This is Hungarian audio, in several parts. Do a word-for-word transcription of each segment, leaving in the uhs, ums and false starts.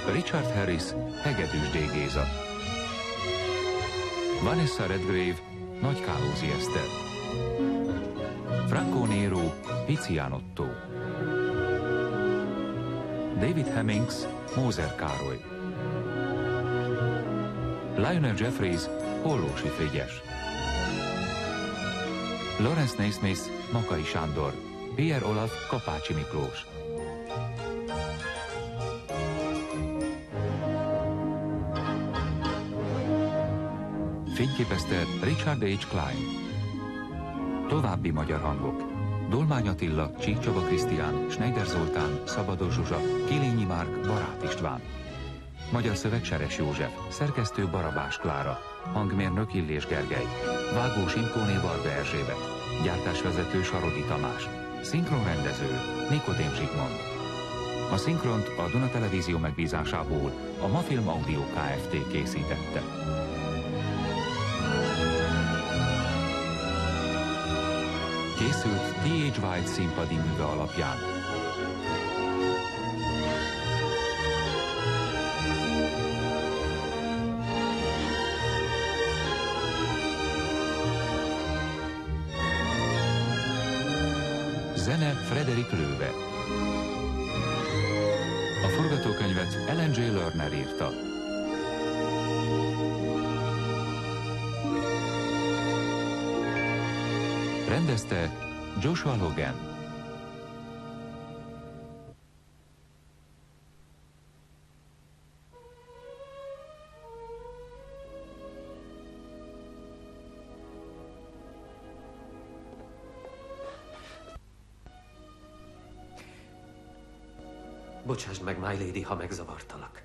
Richard Harris, Hegedűs D. Géza. Vanessa Redgrave, Nagy Kálózi Eszter. Franco Nero, Picián Otto. David Hemmings, Mózer Károly. Lionel Jeffries, Hollósi Frigyes. Lawrence Naismith, Makai Sándor. Pierre Olaf, Kapácsi Miklós. Fényképezte Richard H. Klein. További magyar hangok: Dolmány Attila, Csík Csaba Krisztián, Schneider Zoltán, Szabados Zsuzsa, Kilényi Márk, Barát István. Magyar szöveg Seres József, szerkesztő Barabás Klára, hangmérnök Illés Gergely, vágó Simkóné Varga Erzsébet, gyártásvezető Sarodi Tamás, szinkronrendező Nikodém Zsigmond. A szinkront a Duna Televízió megbízásából a Mafilm Audio Kft. Készítette. Készült T H. White színpadi műve alapján. Zene Frederick Löwe. A forgatókönyvet Ellen J. Lerner írta. Rendezte Joshua Logan. Bocsásd meg, my lady, ha megzavartalak.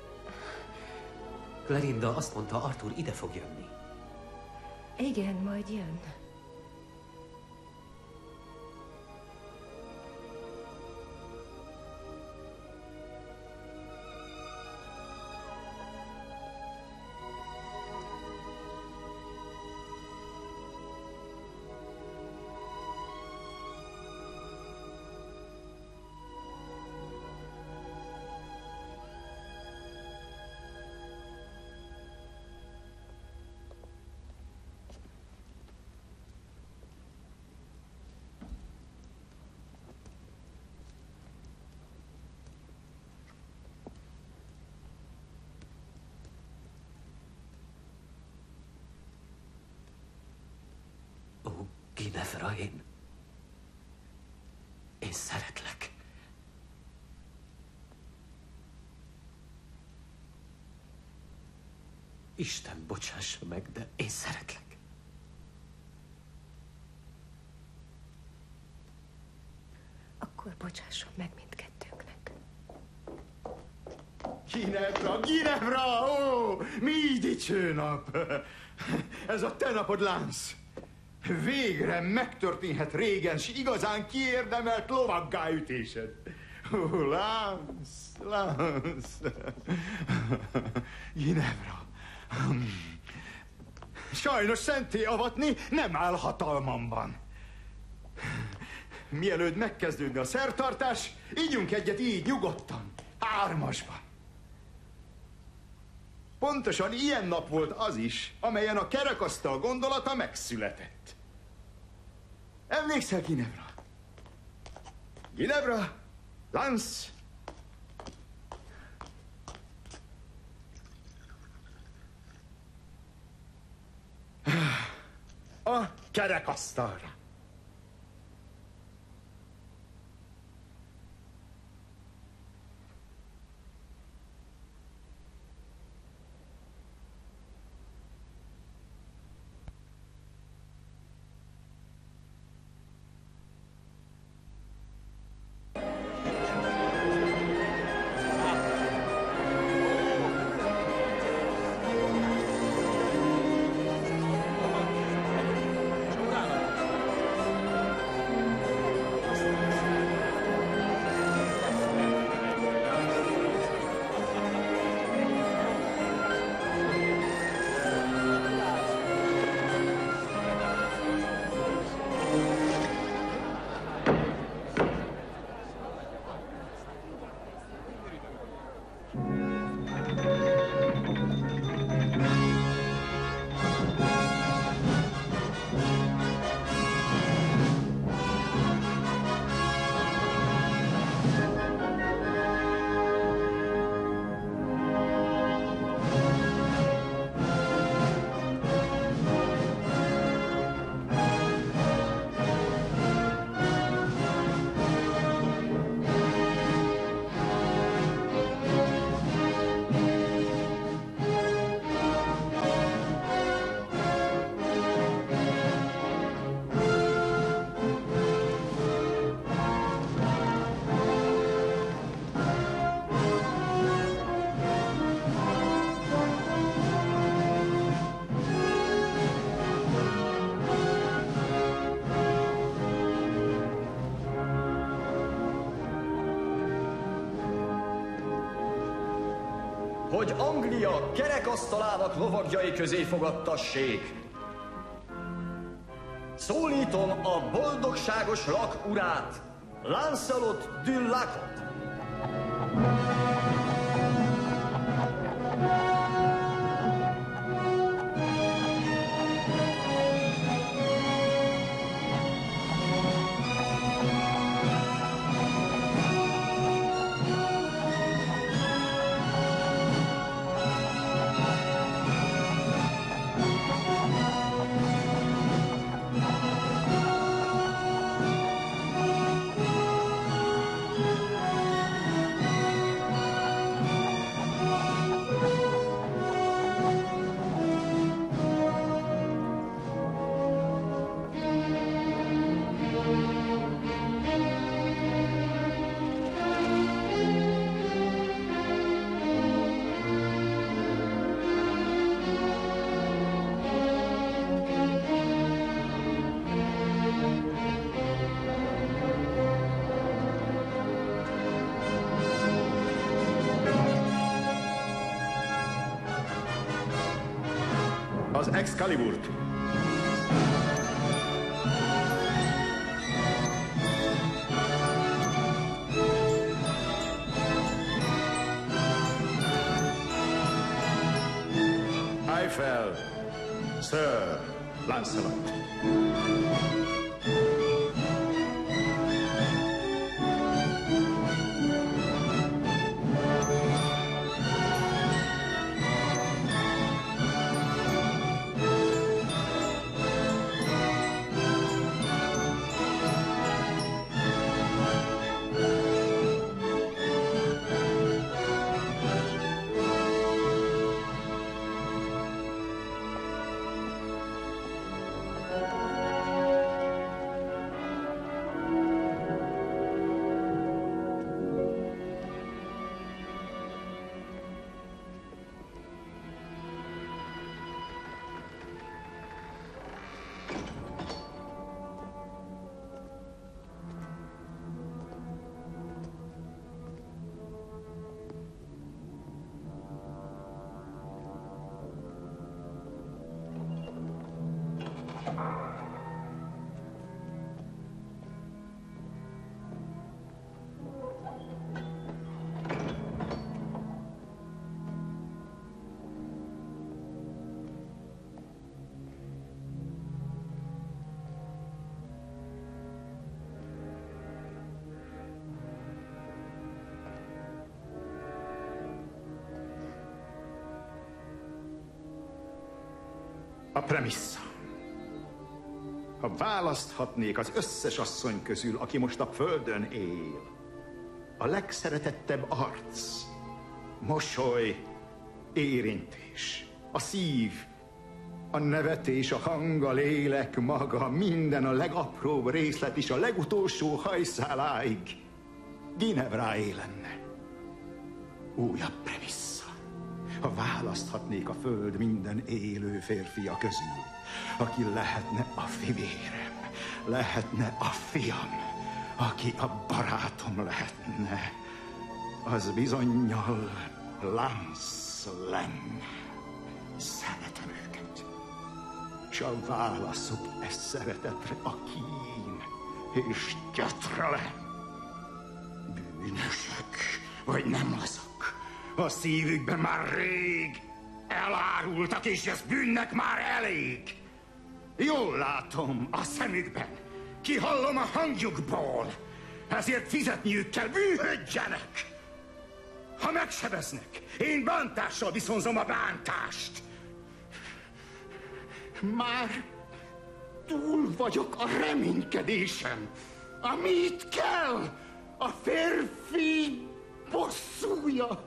Clarinda azt mondta, Arthur ide fog jönni. Igen, majd jön. Ginevra, én... Én szeretlek. Isten bocsássa meg, de én szeretlek. Akkor bocsásson meg mindkettőnknek. Ginevra, Ginevra! Ó, mi dicső nap! Ez a te napod, Lance. Végre megtörténhet régen s igazán kiérdemelt lovaggáütésed. Ó, Lance, Lance. Ginevra. Sajnos szenté avatni nem áll hatalmamban. Mielőtt megkezdődne a szertartás, ígyunk egyet így nyugodtan, hármasban. Pontosan ilyen nap volt az is, amelyen a kerekasztal gondolata megszületett. Emlékszel, Ginevra? Ginevra, Lance. A kerekasztalra. hogy Anglia kerekasztalának lovagjai közé fogadtassék. Szólítom a boldogságos lak urát, Lancelot du Lacot. Az Excaliburt. Eiffel, Sir Lancelot. A premissza. Ha választhatnék az összes asszony közül, aki most a földön él, a legszeretettebb arc, mosoly, érintés, a szív, a nevetés, a hang, a lélek maga, minden, a legapróbb részlet is, a legutolsó hajszáláig Ginevráé lenne. Újabb premissza. Ha választhatnék a föld minden élő férfia közül, aki lehetne a fivérem, lehetne a fiam, aki a barátom lehetne, az bizonnyal Lance lenne. Szeretem őket, s a válaszok e szeretetre a kín és gyötrelem. Bűnösök, vagy nem azok? A szívükben már rég elárultak, és ez bűnnek már elég. Jól látom a szemükben, kihallom a hangjukból, ezért fizetniük kell, bűnhődjenek. Ha megsebeznek, én bántással viszonzom a bántást. Már túl vagyok a reménykedésem. Amit kell, a férfi bosszúja.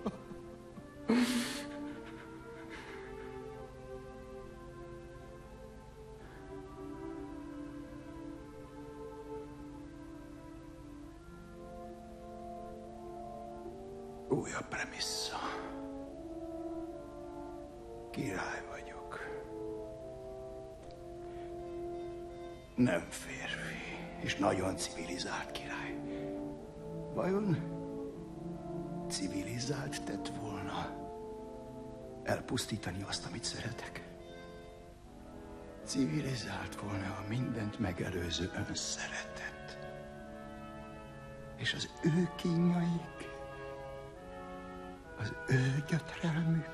Újabb premissza. Király vagyok. Nem férfi, és nagyon civilizált király. Vajon civilizált tett volna elpusztítani azt, amit szeretek. Civilizált volna a mindent megelőző önszeretet. És az ő kínjaik, az ő gyötrelmük.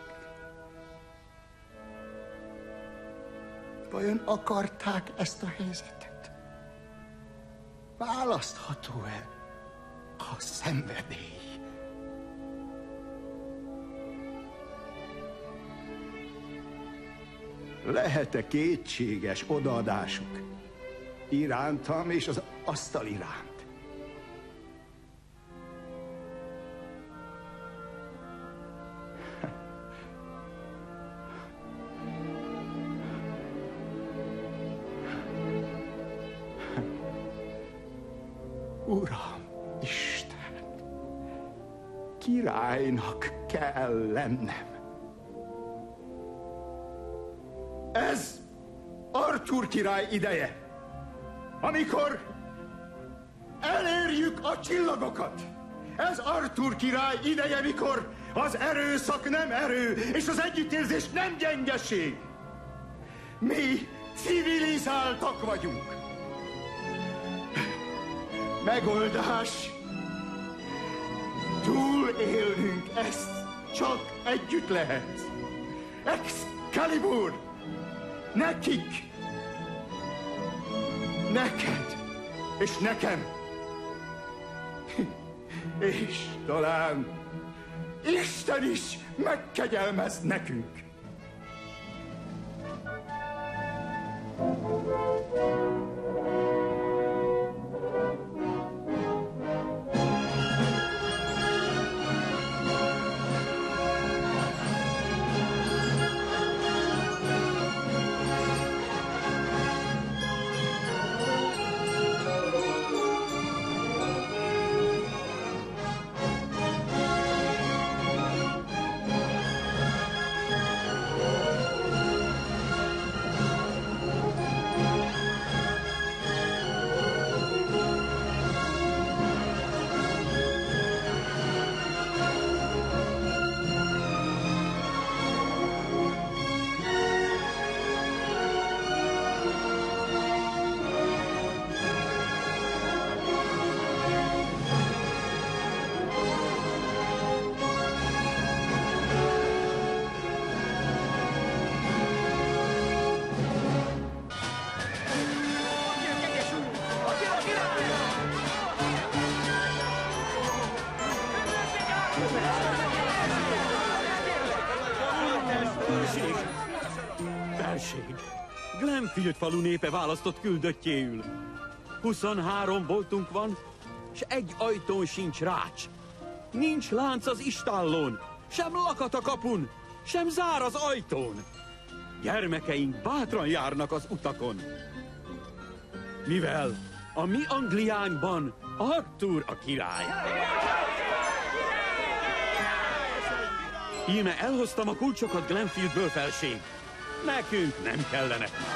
Vajon akarták ezt a helyzetet? Választható-e a szenvedély? Lehet-e kétséges odaadásuk irántam és az asztal iránt? Uram, Isten, királynak kell lennem. Ez Artúr király ideje, amikor elérjük a csillagokat. Ez Artúr király ideje, mikor az erőszak nem erő, és az együttérzés nem gyengeség. Mi civilizáltak vagyunk. Megoldás. Túlélnünk ezt csak együtt lehet. Excalibur! Nekik! Neked! És nekem! És talán Isten is megkegyelmez nekünk! Glenfield falu népe választott küldöttjéül. Huszonhárom boltunk van, s egy ajtón sincs rács. Nincs lánc az istállón, sem lakat a kapun, sem zár az ajtón. Gyermekeink bátran járnak az utakon. Mivel a mi Angliánkban Artúr a király. Íme elhoztam a kulcsokat Glenfieldből, felség. Nekünk nem kellenek már.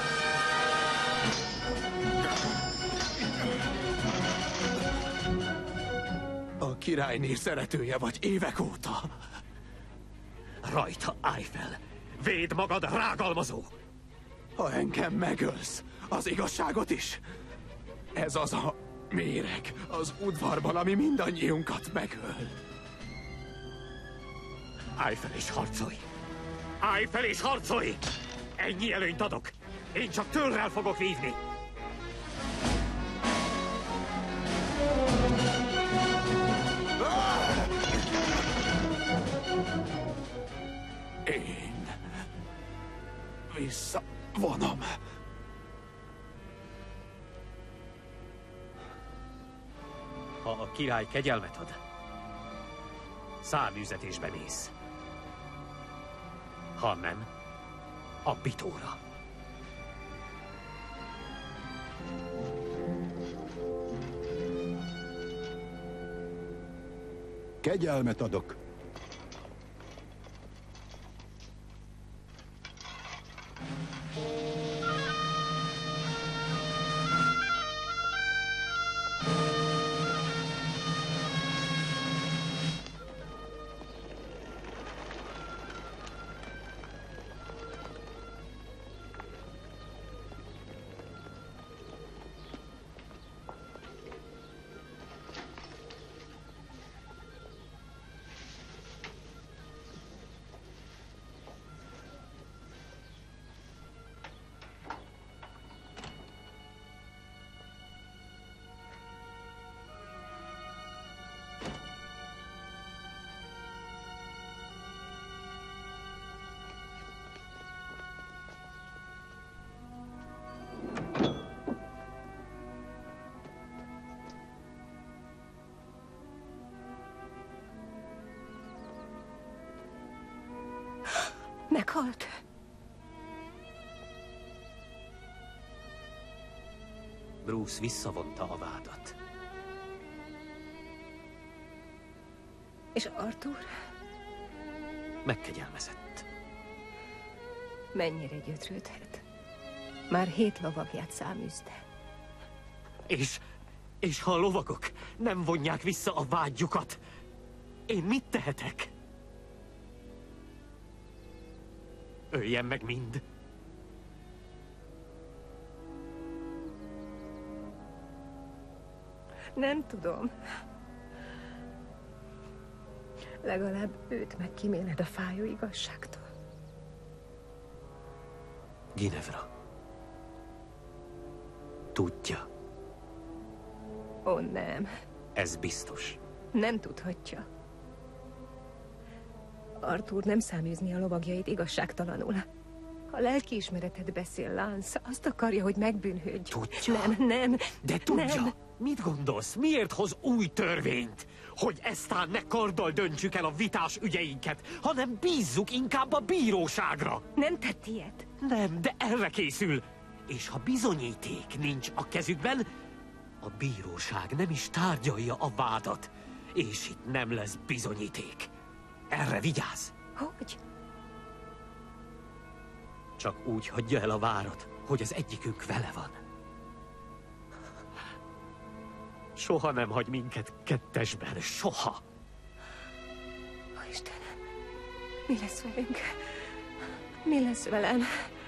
A királyné szeretője vagy évek óta. Rajta állj fel! Védd magad, rágalmazó! Ha engem megölsz, az igazságot is. Ez az a méreg az udvarban, ami mindannyiunkat megöl. Állj fel és harcolj! Állj fel és harcolj! Ennyi előnyt adok! Én csak tőlrel fogok vívni! Én visszavonom. Ha a király kegyelmet ad, száműzetésbe mész. Ha nem, a bitóra. Kegyelmet adok. Meghalt. Bruce visszavonta a vádat. És Arthur? Megkegyelmezett. Mennyire gyötrődhet? Már hét lovagját száműzte. És, és ha a lovagok nem vonják vissza a vágyjukat, én mit tehetek? Öljen meg mind. Nem tudom. Legalább őt megkíméled a fájó igazságtól. Ginevra. Tudja. Ó, nem. Ez biztos. Nem tudhatja. Arthur nem száműzni a lovagjait igazságtalanul. A lelkiismeretet beszél, Lance. Azt akarja, hogy megbűnhődj. Tudja. Nem, nem. De tudja. Nem. Mit gondolsz? Miért hoz új törvényt? Hogy eztán ne karddal döntsük el a vitás ügyeinket, hanem bízzuk inkább a bíróságra. Nem tett ilyet. Nem, de erre készül. És ha bizonyíték nincs a kezükben, a bíróság nem is tárgyalja a vádat. És itt nem lesz bizonyíték. Erre vigyázz. Hogy? Csak úgy hagyja el a várat, hogy az egyikünk vele van. Soha nem hagy minket kettesben, soha. Ó, Istenem, mi lesz velünk? Mi lesz velem?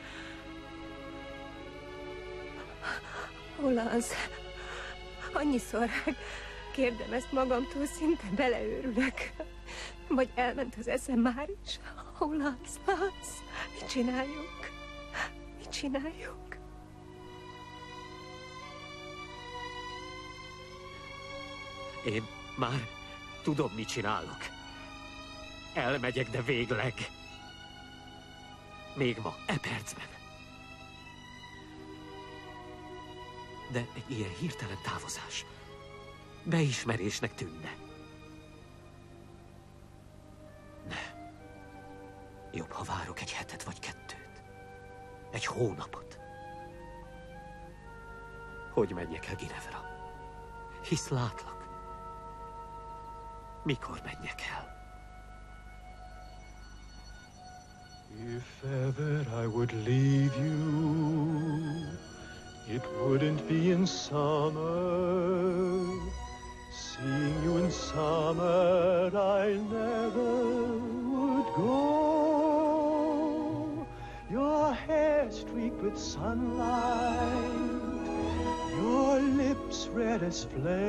Ó, Lance, annyiszor kérdem ezt magamtól, szinte beleőrülök. Vagy elment az eszem már is? Ó, Lance, Lance, mit csináljunk? Mit csináljunk? Én már tudom, mit csinálok. Elmegyek, de végleg. Még ma, e percben. De egy ilyen hirtelen távozás beismerésnek tűnne. Nem. Jobb, ha várok egy hetet vagy kettőt. Egy hónapot. Hogy menjek el Ginevra? Hisz látlak. Mikor menjek el? If ever I would leave you, it wouldn't be in summer. Seeing you in summer, I never would go. Your hair streaked with sunlight, your lips red as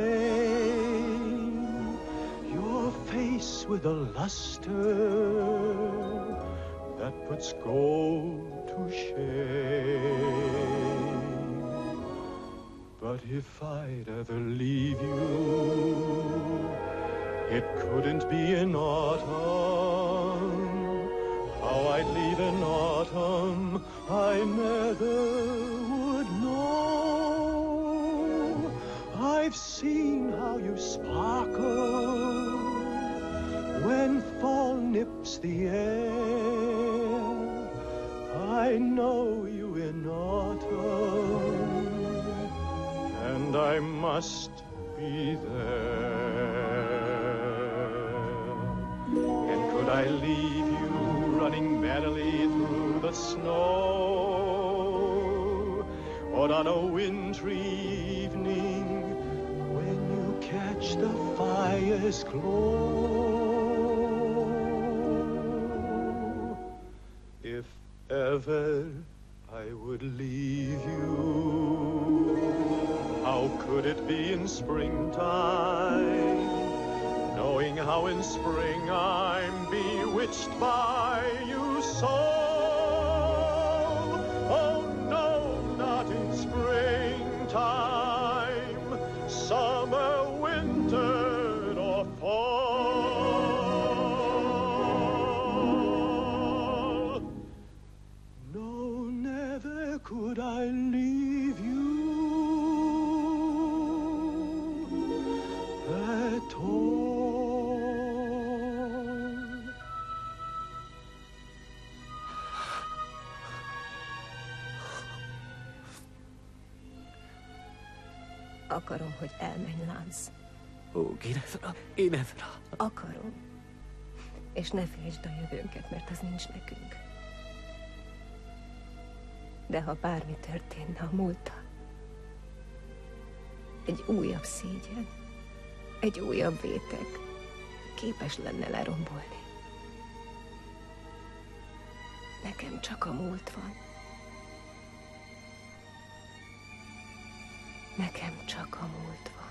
flame, your face with a luster that puts gold to shame. But if I'd ever leave you, it couldn't be in autumn. How I'd leave in autumn, I never would know. I've seen how you sparkle when fall nips the air. I know you in autumn, and I must be there. And could I leave you running merrily through the snow, or on a wintry evening when you catch the fire's glow? If ever I would leave you, how could it be in springtime, knowing how in spring I'm bewitched by you so? Oh no, not in springtime, summer, winter, or fall. No, never could I leave you at all. Akarom, hogy elmenj, Lance. Ó, Ginevra, Ginevra. Akarom. És ne féltsd a jövőnket, mert az nincs nekünk. De ha bármi történne a múlttal, egy újabb szégyen, egy újabb vétek képes lenne lerombolni. Nekem csak a múlt van. Nekem csak a múlt van.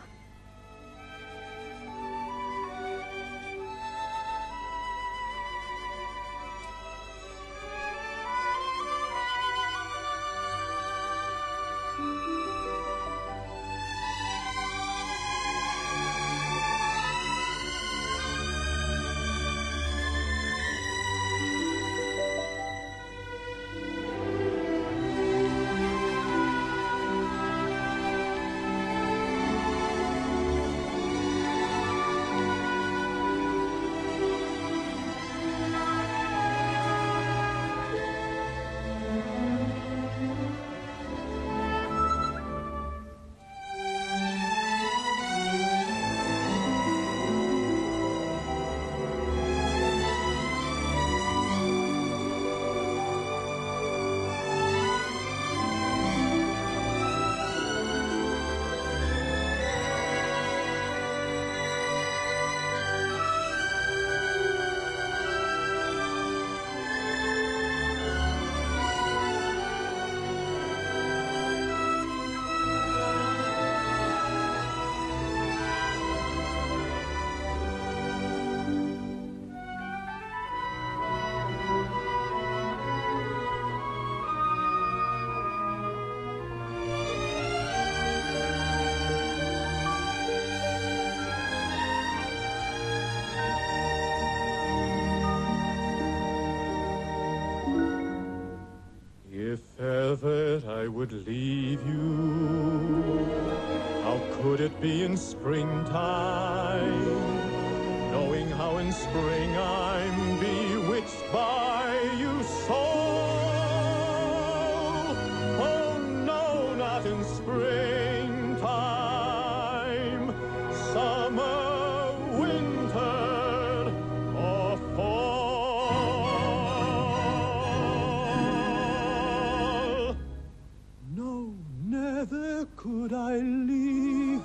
I would leave you. How could it be in springtime, knowing how in spring I'm bewitched by you so? Oh no, not in springtime, summer, winter, or fall. No, never could I leave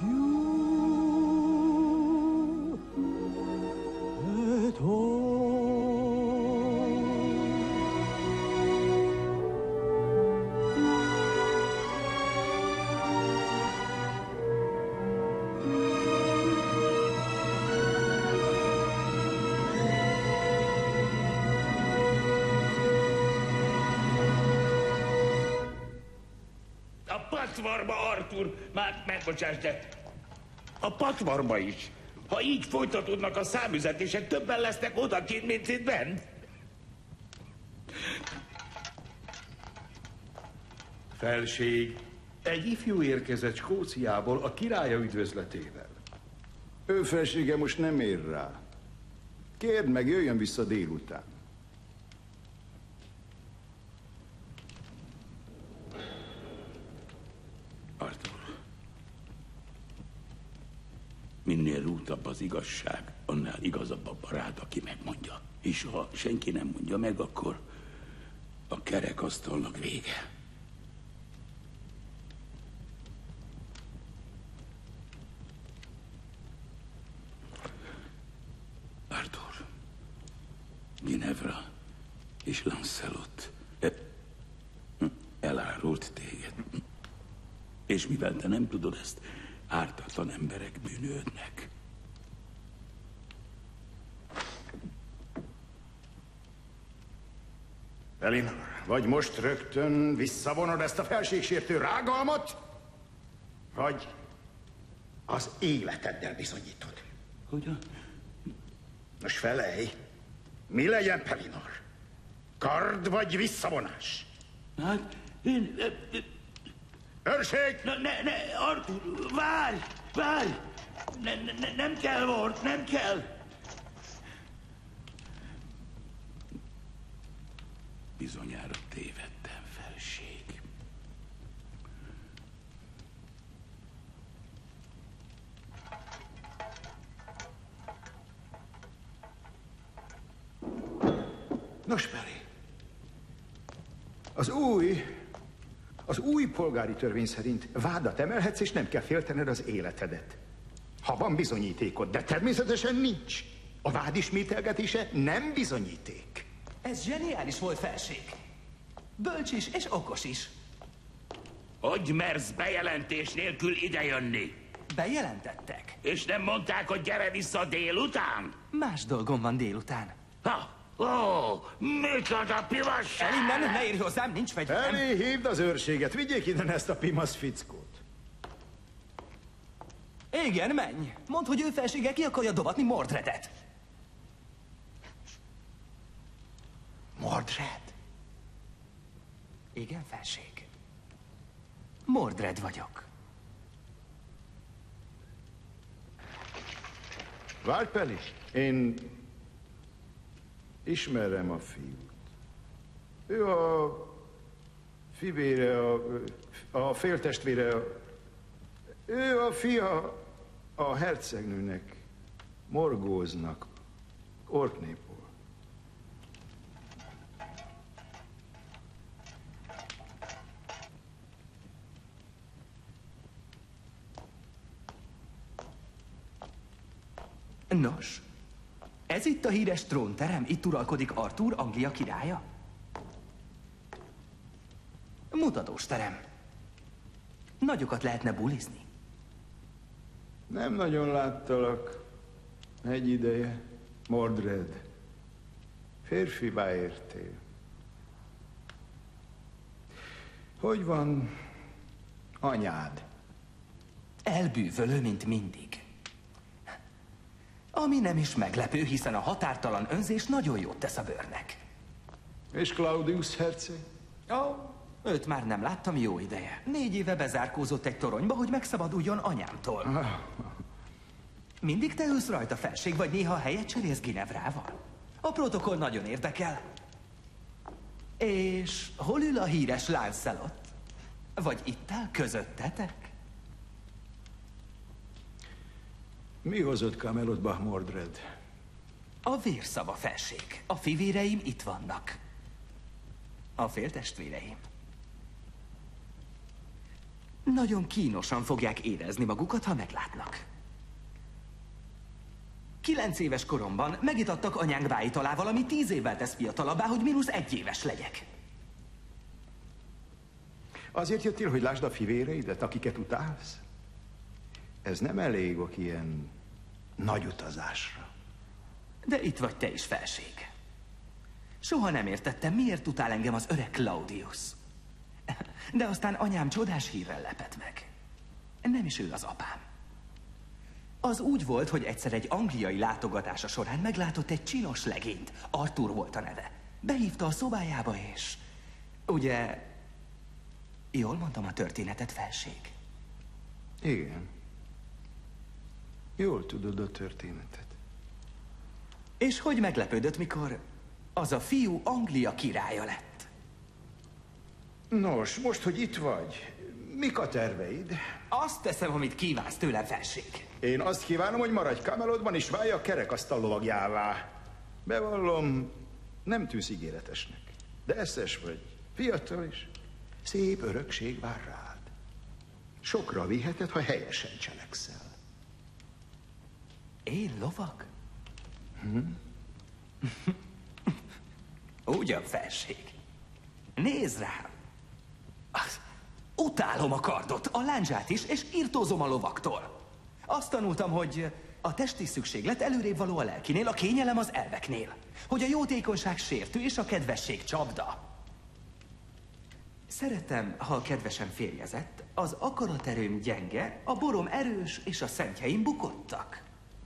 you at all. A patvarba, Arthur! Már megbocsáss, de a patvarba is. Ha így folytatódnak a számüzetések, többen lesznek odakint, mint itt bent. Felség, egy ifjú érkezett Skóciából a királya üdvözletével. Ő felsége most nem ér rá. Kérd meg, jöjjön vissza délután. Arthur, minél rútabb az igazság, annál igazabb a barát, aki megmondja. És ha senki nem mondja meg, akkor a kerekasztalnak vége. Arthur, Ginevra és Lancelot elárult téged. És mivel te nem tudod ezt, ártatlan emberek bűnődnek. Elinor, vagy most rögtön visszavonod ezt a felségsértő rágalmat, vagy az életeddel bizonyítod. Hogyan? Most felej, mi legyen, Pelinor? Kard vagy visszavonás? Hát, én... Őrség! Ne, ne, ne, Arthur, várj, várj! Ne, ne, nem kell, Ward, nem kell! Bizonyára tévedtem, felség. Nos, Peli, az új, az új polgári törvény szerint vádat emelhetsz, és nem kell féltened az életedet. Ha van bizonyítékod, de természetesen nincs. A vád ismételgetése nem bizonyíték. Ez zseniális volt, felség. Bölcs is, és okos is. Hogy mersz bejelentés nélkül idejönni? Bejelentettek. És nem mondták, hogy gyere vissza délután? Más dolgom van délután. Ha, ó, micsoda pivasság! Eli, nem, ne érj hozzám, nincs fegyverem. Eli, hívd az őrséget, vigyék ide ezt a pimasz fickót. Igen, menj. Mondd, hogy ő felsége ki akarja dobatni Mordredet. Mordred? Igen, felség. Mordred vagyok. Várj, Peli, én ismerem a fiút. Ő a fivére, a, a féltestvére, a, ő a fia a hercegnőnek, Morgóznak, Orknépból. Nos, ez itt a híres trónterem? Itt uralkodik Artúr, Anglia királya? Mutatós terem. Nagyokat lehetne bulizni. Nem nagyon láttalak egy ideje, Mordred. Férfivá értél. Hogy van anyád? Elbűvölő, mint mindig. Ami nem is meglepő, hiszen a határtalan önzés nagyon jót tesz a bőrnek. És Claudius herceg? Ó, oh, őt már nem láttam jó ideje. Négy éve bezárkózott egy toronyba, hogy megszabaduljon anyámtól. Mindig te ülsz rajta, felség, vagy néha helyet cserélsz Ginevrával? A protokoll nagyon érdekel. És hol ül a híres Lancelot? Vagy itt áll közöttetek? Mi hozott Camelotba, Mordred? A vérszava, felség. A fivéreim itt vannak. A féltestvéreim. Nagyon kínosan fogják érezni magukat, ha meglátnak. Kilenc éves koromban megitattak anyánk bájitalával, ami tíz évvel tesz fiatalabbá, hogy mínusz egy éves legyek. Azért jöttél, hogy lásd a fivéreidet, akiket utálsz? Ez nem elég ok ilyen nagy utazásra. De itt vagy te is, felség. Soha nem értettem, miért utál engem az öreg Claudius. De aztán anyám csodás hírrel lepett meg. Nem is ő az apám. Az úgy volt, hogy egyszer egy angliai látogatása során meglátott egy csinos legényt. Arthur volt a neve. Behívta a szobájába, és... Ugye... Jól mondtam a történetet, felség? Igen. Jól tudod a történetet. És hogy meglepődött, mikor az a fiú Anglia királya lett? Nos, most, hogy itt vagy, mik a terveid? Azt teszem, amit kívánsz tőlem, felség. Én azt kívánom, hogy maradj Camelotban, és válj a kerekasztal lovagjává. Bevallom, nem tűnsz ígéretesnek. De eszes vagy, fiatal is. Szép örökség vár rád. Sokra viheted, ha helyesen cselekszel. Én lovag? Hm? Ugyan, felség. Nézd rám. Utálom a kardot, a lándzsát is, és irtózom a lovaktól. Azt tanultam, hogy a testi szükséglet előrébb való a lelkinél, a kényelem az elveknél. Hogy a jótékonyság sértő, és a kedvesség csapda. Szeretem, ha a kedvesem férjezett, az akaraterőm gyenge, a borom erős, és a szentjeim bukottak.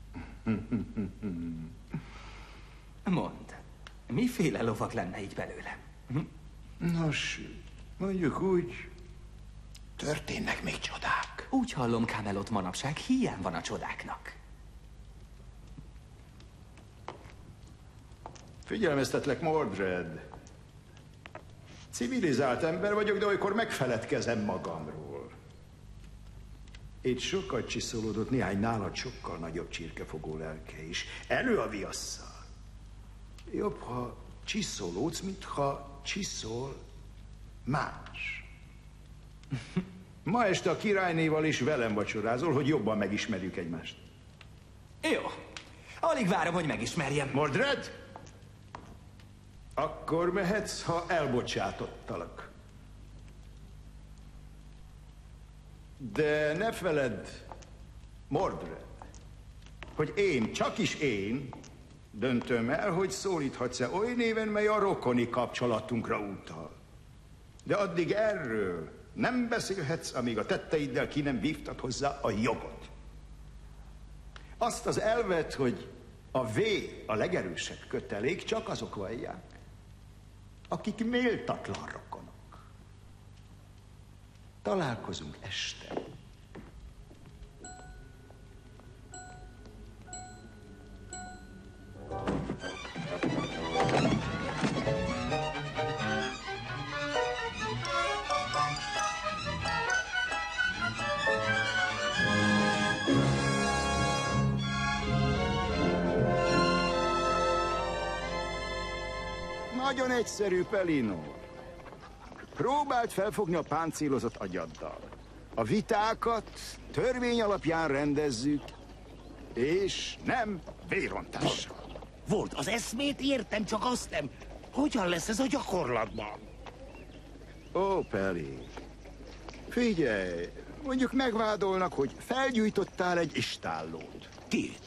Mondd, miféle lovag lenne így belőlem? Hm? Nos, mondjuk úgy, történnek még csodák. Úgy hallom, Camelot manapság hiány van a csodáknak. Figyelmeztetlek, Mordred. Civilizált ember vagyok, de olykor megfeledkezem magamról. Itt sokat csiszolódott néhány nálad sokkal nagyobb csirkefogó lelke is. Elő a viasszal. Jobb, ha Csiszolódsz, mintha csiszol más. Ma este a királynéval is velem vacsorázol, hogy jobban megismerjük egymást. Jó. Alig várom, hogy megismerjem. Mordred? Akkor mehetsz, ha elbocsátottalak. De ne feledd, Mordred, hogy én, csak is én döntöm el, hogy szólíthatsz-e oly néven, mely a rokoni kapcsolatunkra utal. De addig erről nem beszélhetsz, amíg a tetteiddel ki nem vívtad hozzá a jogot. Azt az elvet, hogy a V a legerősebb kötelék, csak azok vallják, akik méltatlan rokonok. Találkozunk este. Nagyon egyszerű, Pellinor. Próbáld felfogni a páncélozott agyaddal. A vitákat törvény alapján rendezzük, és nem vérontással. Volt, az eszmét értem, csak azt nem. Hogyan lesz ez a gyakorlatban? Ó, Pelli, figyelj, mondjuk megvádolnak, hogy felgyújtottál egy istállót. Kit?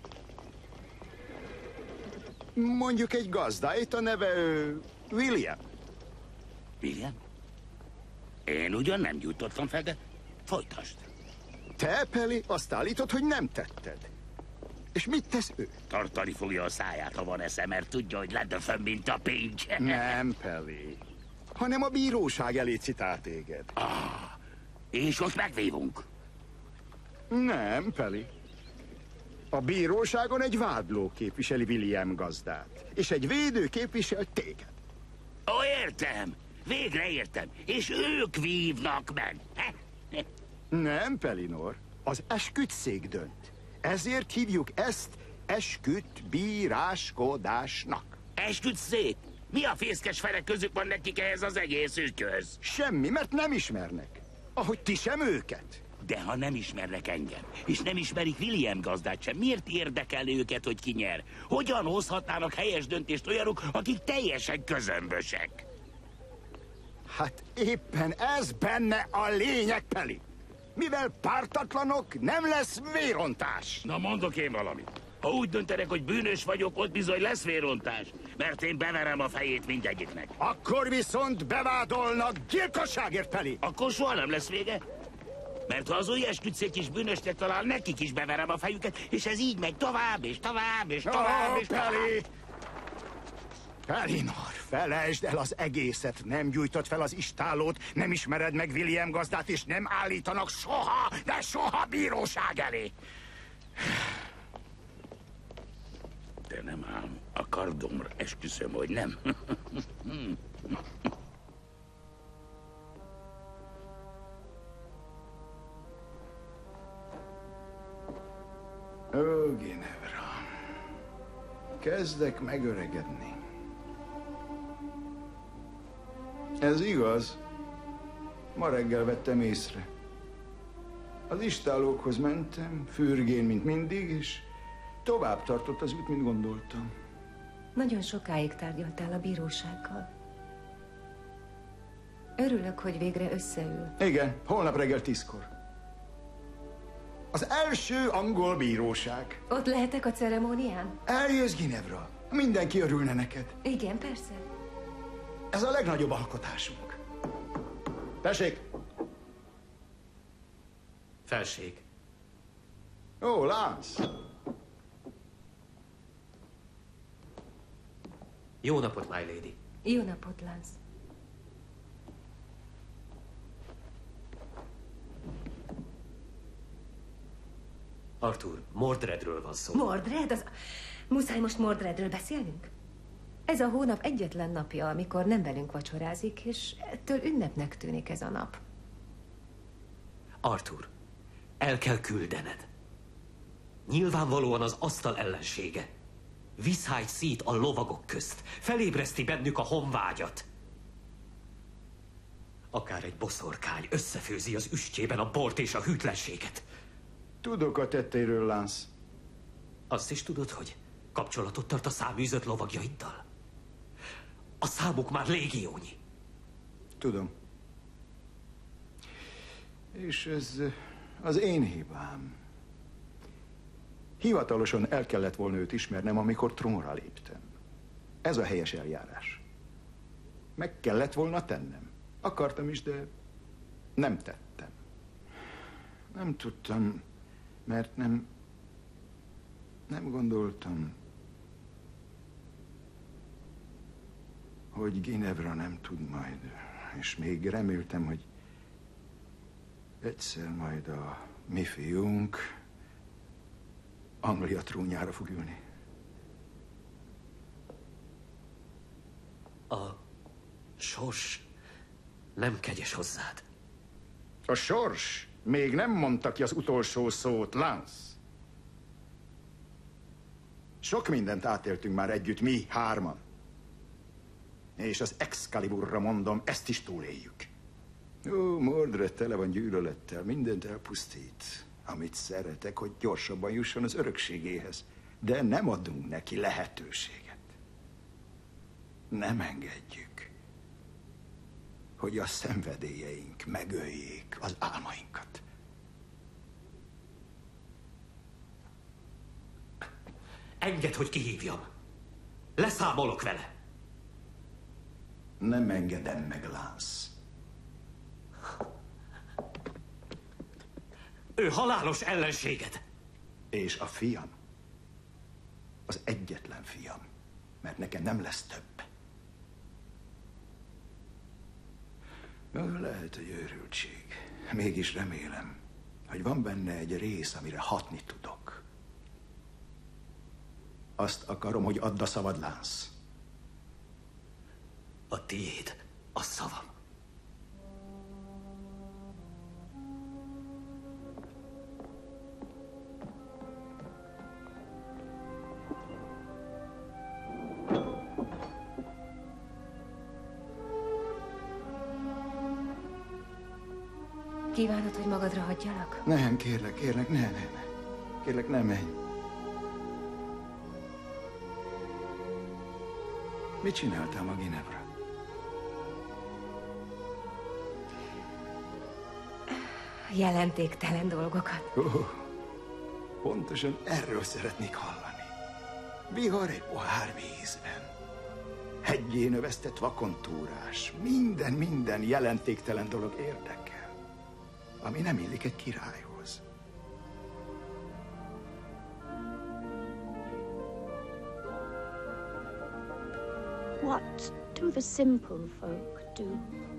Mondjuk egy gazdáit, a neve ő, William. William? Én ugyan nem gyújtottam fel, de folytasd. Te, Pelli, azt állítod, hogy nem tetted. És mit tesz ő? Tartani fogja a száját, ha van esze, mert tudja, hogy ledöföm, mint a pincs. Nem, Pelli, hanem a bíróság elé citál téged. Ah, és ott megvívunk. Nem, Pelli. A bíróságon egy vádló képviseli William gazdát, és egy védő képvisel téged. Ó, értem. Végre értem. És ők vívnak meg. Nem, Pellinor. Az esküdtszék dönt. Ezért hívjuk ezt esküdt bíráskodásnak. Esküdtszék? Mi a fészkes felek közük van nekik ehhez az egész ügyhöz? Semmi, mert nem ismernek. Ahogy ti sem őket. De ha nem ismernek engem, és nem ismerik William gazdát sem, miért érdekel őket, hogy ki nyer? Hogyan hozhatnának helyes döntést olyanok, akik teljesen közömbösek? Hát éppen ez benne a lényeg, Pelli. Mivel pártatlanok, nem lesz vérontás. Na mondok én valamit. Ha úgy döntenek, hogy bűnös vagyok, ott bizony lesz vérontás. Mert én beverem a fejét mindegyiknek. Akkor viszont bevádolnak gyilkosságért, Pelli. Akkor soha nem lesz vége. Mert ha az új esküdtszék is bűnösnek talál, nekik is beverem a fejüket, és ez így megy tovább, és tovább, és tovább, oh, és tovább. Pelli! Pellinor, felejtsd el az egészet. Nem gyújtod fel az istállót, nem ismered meg William gazdát, és nem állítanak soha, de soha bíróság elé. De nem ám, a kardomra esküszöm, hogy nem. Ó, Ginevra, kezdek megöregedni. Ez igaz. Ma reggel vettem észre. Az istállókhoz mentem, fürgén, mint mindig, és tovább tartott az út, mint gondoltam. Nagyon sokáig tárgyaltál a bírósággal. Örülök, hogy végre összeül. Igen, holnap reggel tízkor. Az első angol bíróság. Ott lehetek a ceremónián? Eljössz, Ginevra. Mindenki örülne neked. Igen, persze. Ez a legnagyobb alkotásunk. Tessék! Felség. Ó, Lance! Jó napot, my lady. Jó napot, Lance. Arthur, Mordredről van szó. Mordred? Az... Muszáj most Mordredről beszélnünk? Ez a hónap egyetlen napja, amikor nem velünk vacsorázik, és ettől ünnepnek tűnik ez a nap. Arthur, el kell küldened. Nyilvánvalóan az asztal ellensége. viszály szét a lovagok közt, felébreszti bennük a honvágyat. Akár egy boszorkány összefőzi az üstjében a bort és a hűtlenséget. Tudok a tettéről, Lance. Azt is tudod, hogy kapcsolatot tart a száműzött lovagjaiddal? A számuk már légiónyi. Tudom. És ez az én hibám. Hivatalosan el kellett volna őt ismernem, amikor trónra léptem. Ez a helyes eljárás. Meg kellett volna tennem. Akartam is, de nem tettem. Nem tudtam, mert nem... Nem gondoltam, hogy Ginevra nem tud majd, és még reméltem, hogy egyszer majd a mi fiunk Anglia trónjára fog ülni. A sors nem kegyes hozzád. A sors még nem mondta ki az utolsó szót, Lance. Sok mindent átéltünk már együtt, mi hárman. És az Excaliburra mondom, ezt is túléljük. Ó, Mordred tele van gyűlölettel, mindent elpusztít. Amit szeretek, hogy gyorsabban jusson az örökségéhez. De nem adunk neki lehetőséget. Nem engedjük, hogy a szenvedélyeink megöljék az álmainkat. Engedd, hogy kihívjam. Leszámolok vele. Nem engedem meg, Lance. Ő halálos ellenséged. És a fiam. Az egyetlen fiam. Mert nekem nem lesz több. Lehet, hogy őrültség. Mégis remélem, hogy van benne egy rész, amire hatni tudok. Azt akarom, hogy add a szavad, Lance. A tiéd, a szavam. Kívánod, hogy magadra hagyjalak? Nem, kérlek, kérlek, ne, ne, ne. Kérlek, ne menj. Mit csináltál ma, Ginevra? Jelentéktelen dolgokat. Oh, pontosan erről szeretnék hallani. Vihar egy pohár vízben. Hegyén növesztett vakontúrás. Minden, minden jelentéktelen dolog érdekel, ami nem illik egy királyhoz. What do the simple folk do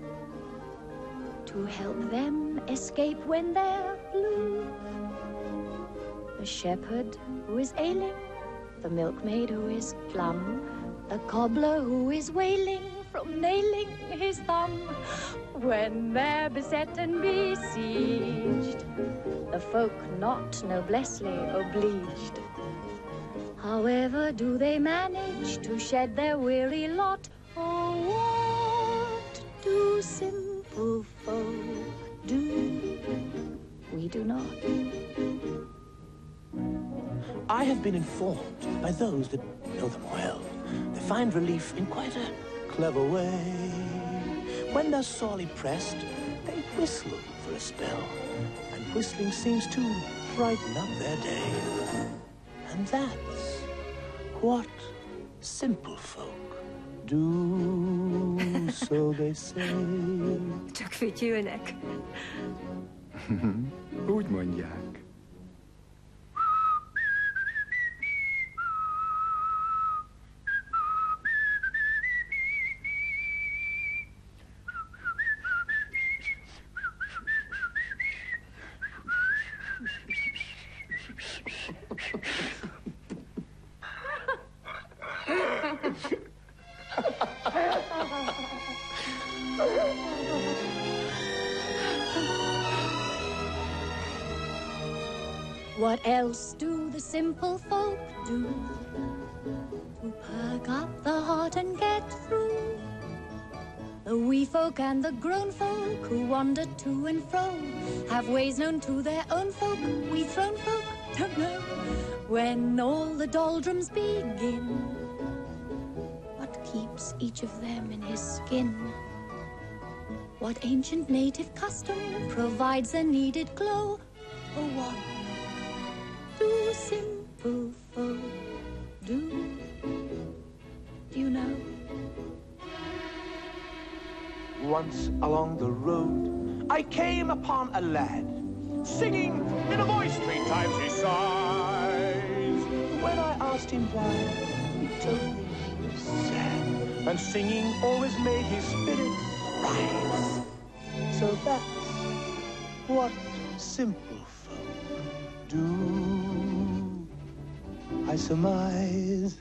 to help them escape when they're blue? The shepherd who is ailing, the milkmaid who is plumb, the cobbler who is wailing from nailing his thumb. When they're beset and besieged, the folk not noblessly obliged. However do they manage to shed their weary lot? Oh, what do simple folk do? We do not. I have been informed by those that know them well. They find relief in quite a clever way. When they're sorely pressed, they whistle for a spell, and whistling seems to brighten up their day. And that's what simple folk do, so they say. Csak fütyülnek. Úgy mondják. What else do the simple folk do? out and get through. The wee folk and the grown folk who wander to and fro have ways known to their own folk. We thrown folk don't know when all the doldrums begin. What keeps each of them in his skin? What ancient native custom provides the needed glow? Oh, what do simple folk do? Do you know? Once along the road, I came upon a lad singing in a voice three times his size. When I asked him why, he told me he was sad, and singing always made his spirits rise. So that's what simple folk do, I surmise.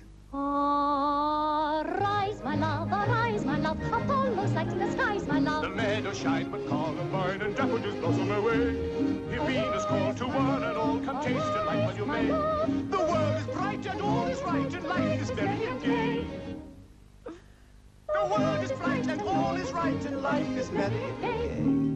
Arise, my love, arise, my love, Apollo's light in the skies, my love. The meadows shine with columbine and daffodils blossom away. If Venus called to one and all, come taste and like what you may. The world is bright and all is right and life is merry and gay. The world is bright and all is right and life is merry and gay.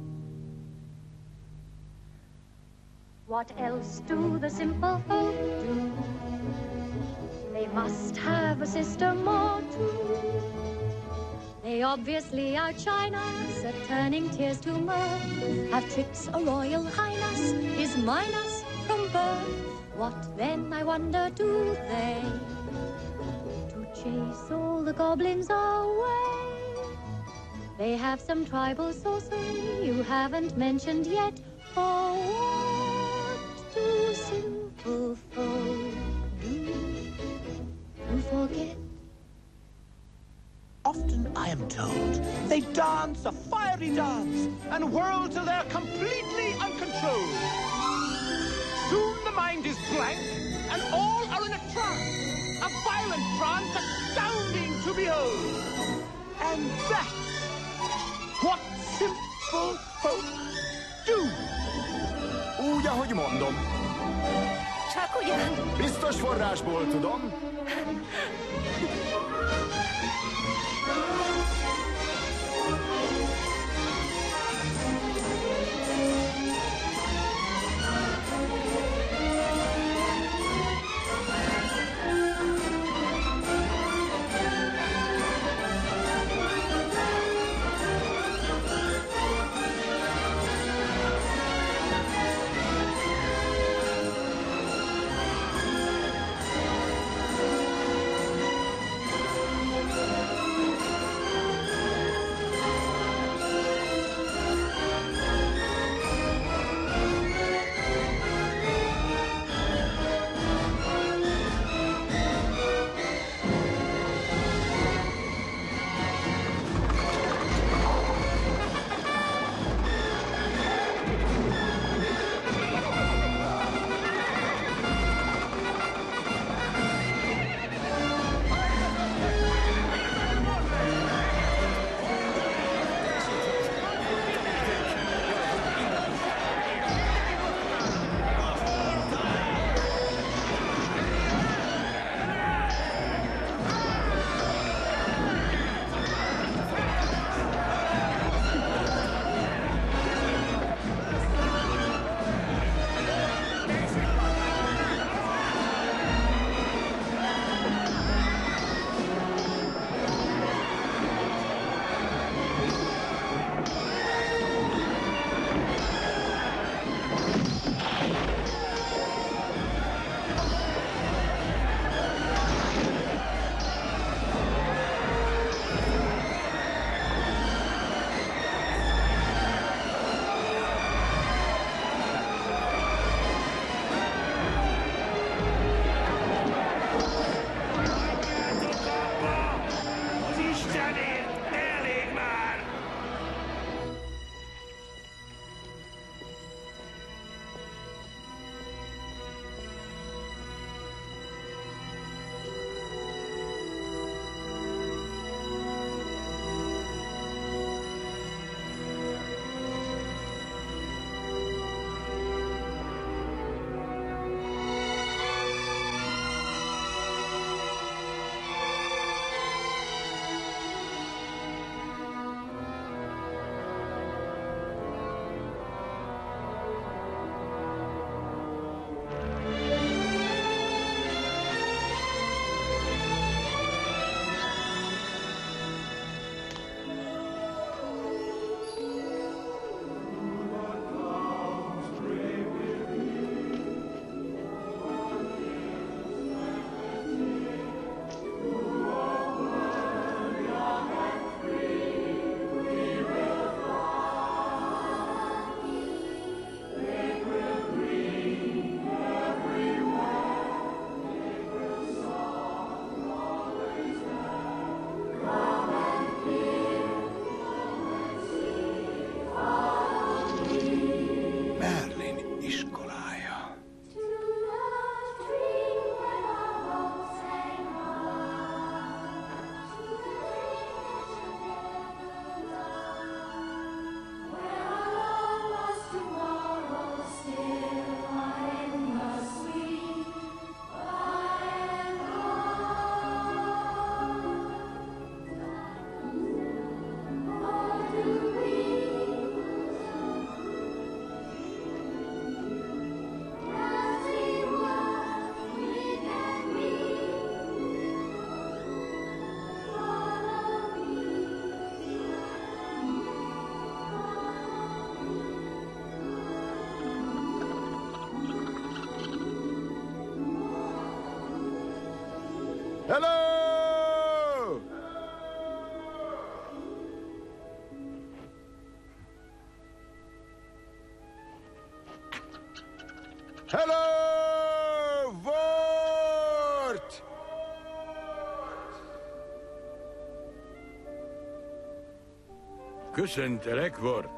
What else do the simple folk do? They must have a system or two. They obviously outshine us at turning tears to mirth. Have tricks a royal highness is minus from birth. What then, I wonder, do they to chase all the goblins away? They have some tribal sorcery you haven't mentioned yet. Oh, what do simple folk do? You forget. Often I am told they dance a fiery dance and whirl till they're completely uncontrolled. Soon the mind is blank and all are in a trance, a violent trance astounding to behold. And that's what simple folk do. Úgy, ahogy mondom. Csak ugyan. Biztos forrásból tudom. Hello, Vort! Köszöntelek, Vort.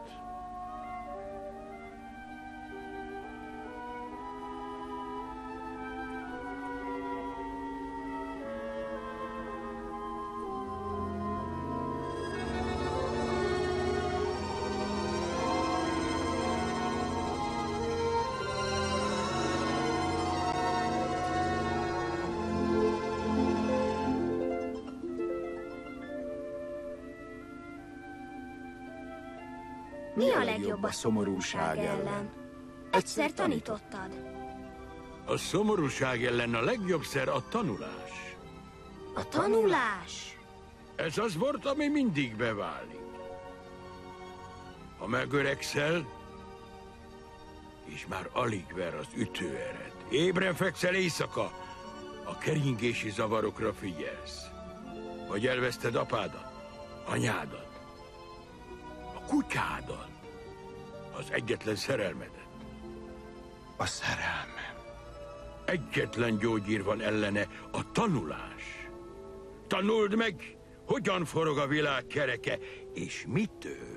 Mi a legjobb a szomorúság ellen? Egyszer tanítottad. A szomorúság ellen a legjobb szer a tanulás. A tanulás? Ez az volt, ami mindig beválik. Ha megöregszel, és már alig ver az ütőered. Ébren fekszel éjszaka, a keringési zavarokra figyelsz. Vagy elveszted apádat, anyádat, a kutyádat, az egyetlen szerelmedet. A szerelmem. Egyetlen gyógyír van ellene, a tanulás. Tanuld meg, hogyan forog a világ kereke, és mitől.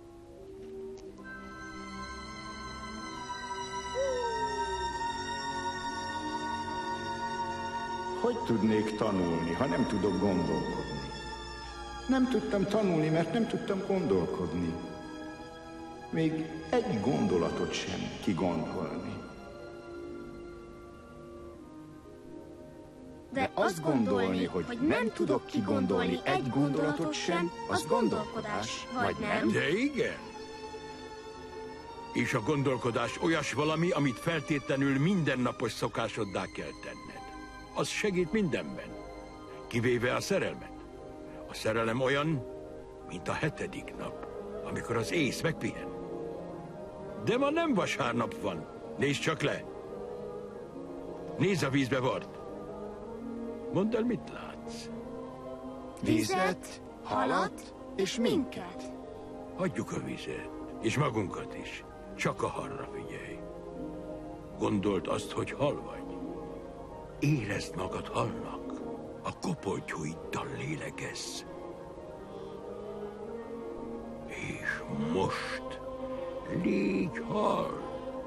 Hogy tudnék tanulni, ha nem tudok gondolkodni? Nem tudtam tanulni, mert nem tudtam gondolkodni. Még egy gondolatot sem kigondolni. De azt gondolni, hogy nem tudok kigondolni egy gondolatot sem, az gondolkodás, vagy nem? De igen. És a gondolkodás olyas valami, amit feltétlenül mindennapos szokásoddá kell tenned. Az segít mindenben, kivéve a szerelmet. A szerelem olyan, mint a hetedik nap, amikor az ész megpihen. De ma nem vasárnap van. Nézd csak le. Nézz a vízbe, Vort. Mondd el, mit látsz? Vizet, halat és minket. Hagyjuk a vizet, és magunkat is. Csak a halra figyelj. Gondold azt, hogy hal vagy. Érezd magad halnak. A kopoltyúiddal lélegezz. És most légy hal.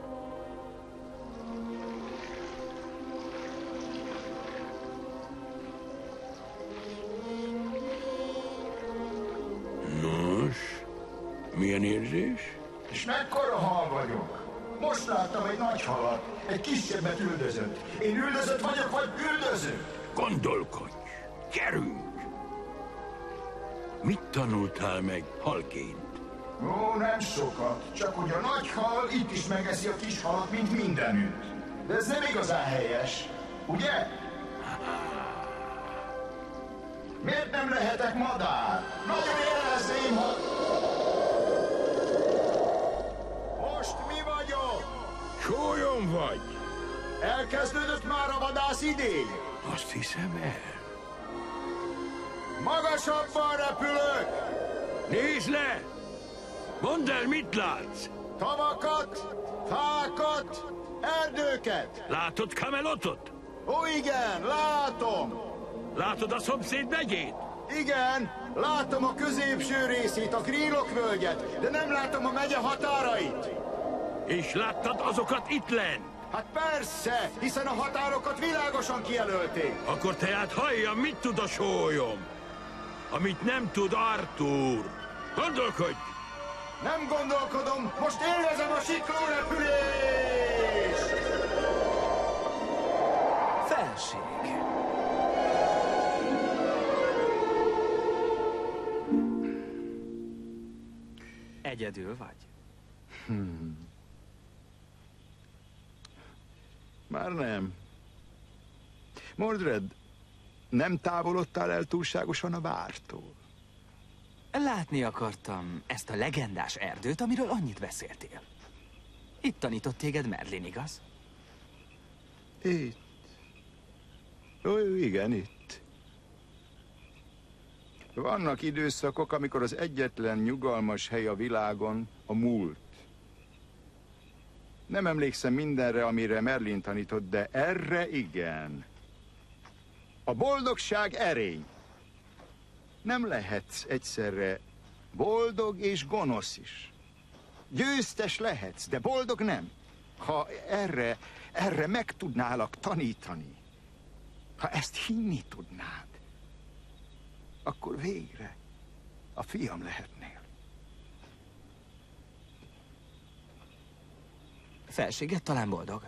Nos, milyen érzés? És mekkora hal vagyok? Most láttam egy nagy halat, egy kisebbet üldözött. Én üldözött vagyok, vagy üldöző? Gondolkodj! Gyerünk! Mit tanultál meg halként? Ó, nem sokat. Csak hogy a nagy hal itt is megeszi a kis halat, mint mindenütt. De ez nem igazán helyes, ugye? Miért nem lehetek madár? Nagyon érezném, ha... Most mi vagyok? Sólyom vagy! Elkezdődött már a vadász idény? Azt hiszem el. Magasabban repülök! Nézd le! Mondd el, mit látsz? Tavakat, fákat, erdőket. Látod Camelotot? Ó, igen, látom. Látod a szomszéd megyét? Igen, látom a középső részét, a Greenlock völgyet, de nem látom a megye határait. És láttad azokat itt lenn? Hát persze, hiszen a határokat világosan kijelölték. Akkor tehát halljam, mit tud a sólyom? Amit nem tud Arthur. Gondolkodj! Nem gondolkodom, most élvezem a siklórepülést! Felség. Egyedül vagy? Hmm. Már nem. Mordred, nem távolodtál el túlságosan a vártól? Látni akartam ezt a legendás erdőt, amiről annyit beszéltél. Itt tanított téged Merlin, igaz? Itt. Ó, igen, itt. Vannak időszakok, amikor az egyetlen nyugalmas hely a világon a múlt. Nem emlékszem mindenre, amire Merlin tanított, de erre igen. A boldogság erény. Nem lehetsz egyszerre boldog és gonosz is. Győztes lehetsz, de boldog nem. Ha erre, erre meg tudnálak tanítani, ha ezt hinni tudnád, akkor végre a fiam lehetnél. Felséget talán boldog?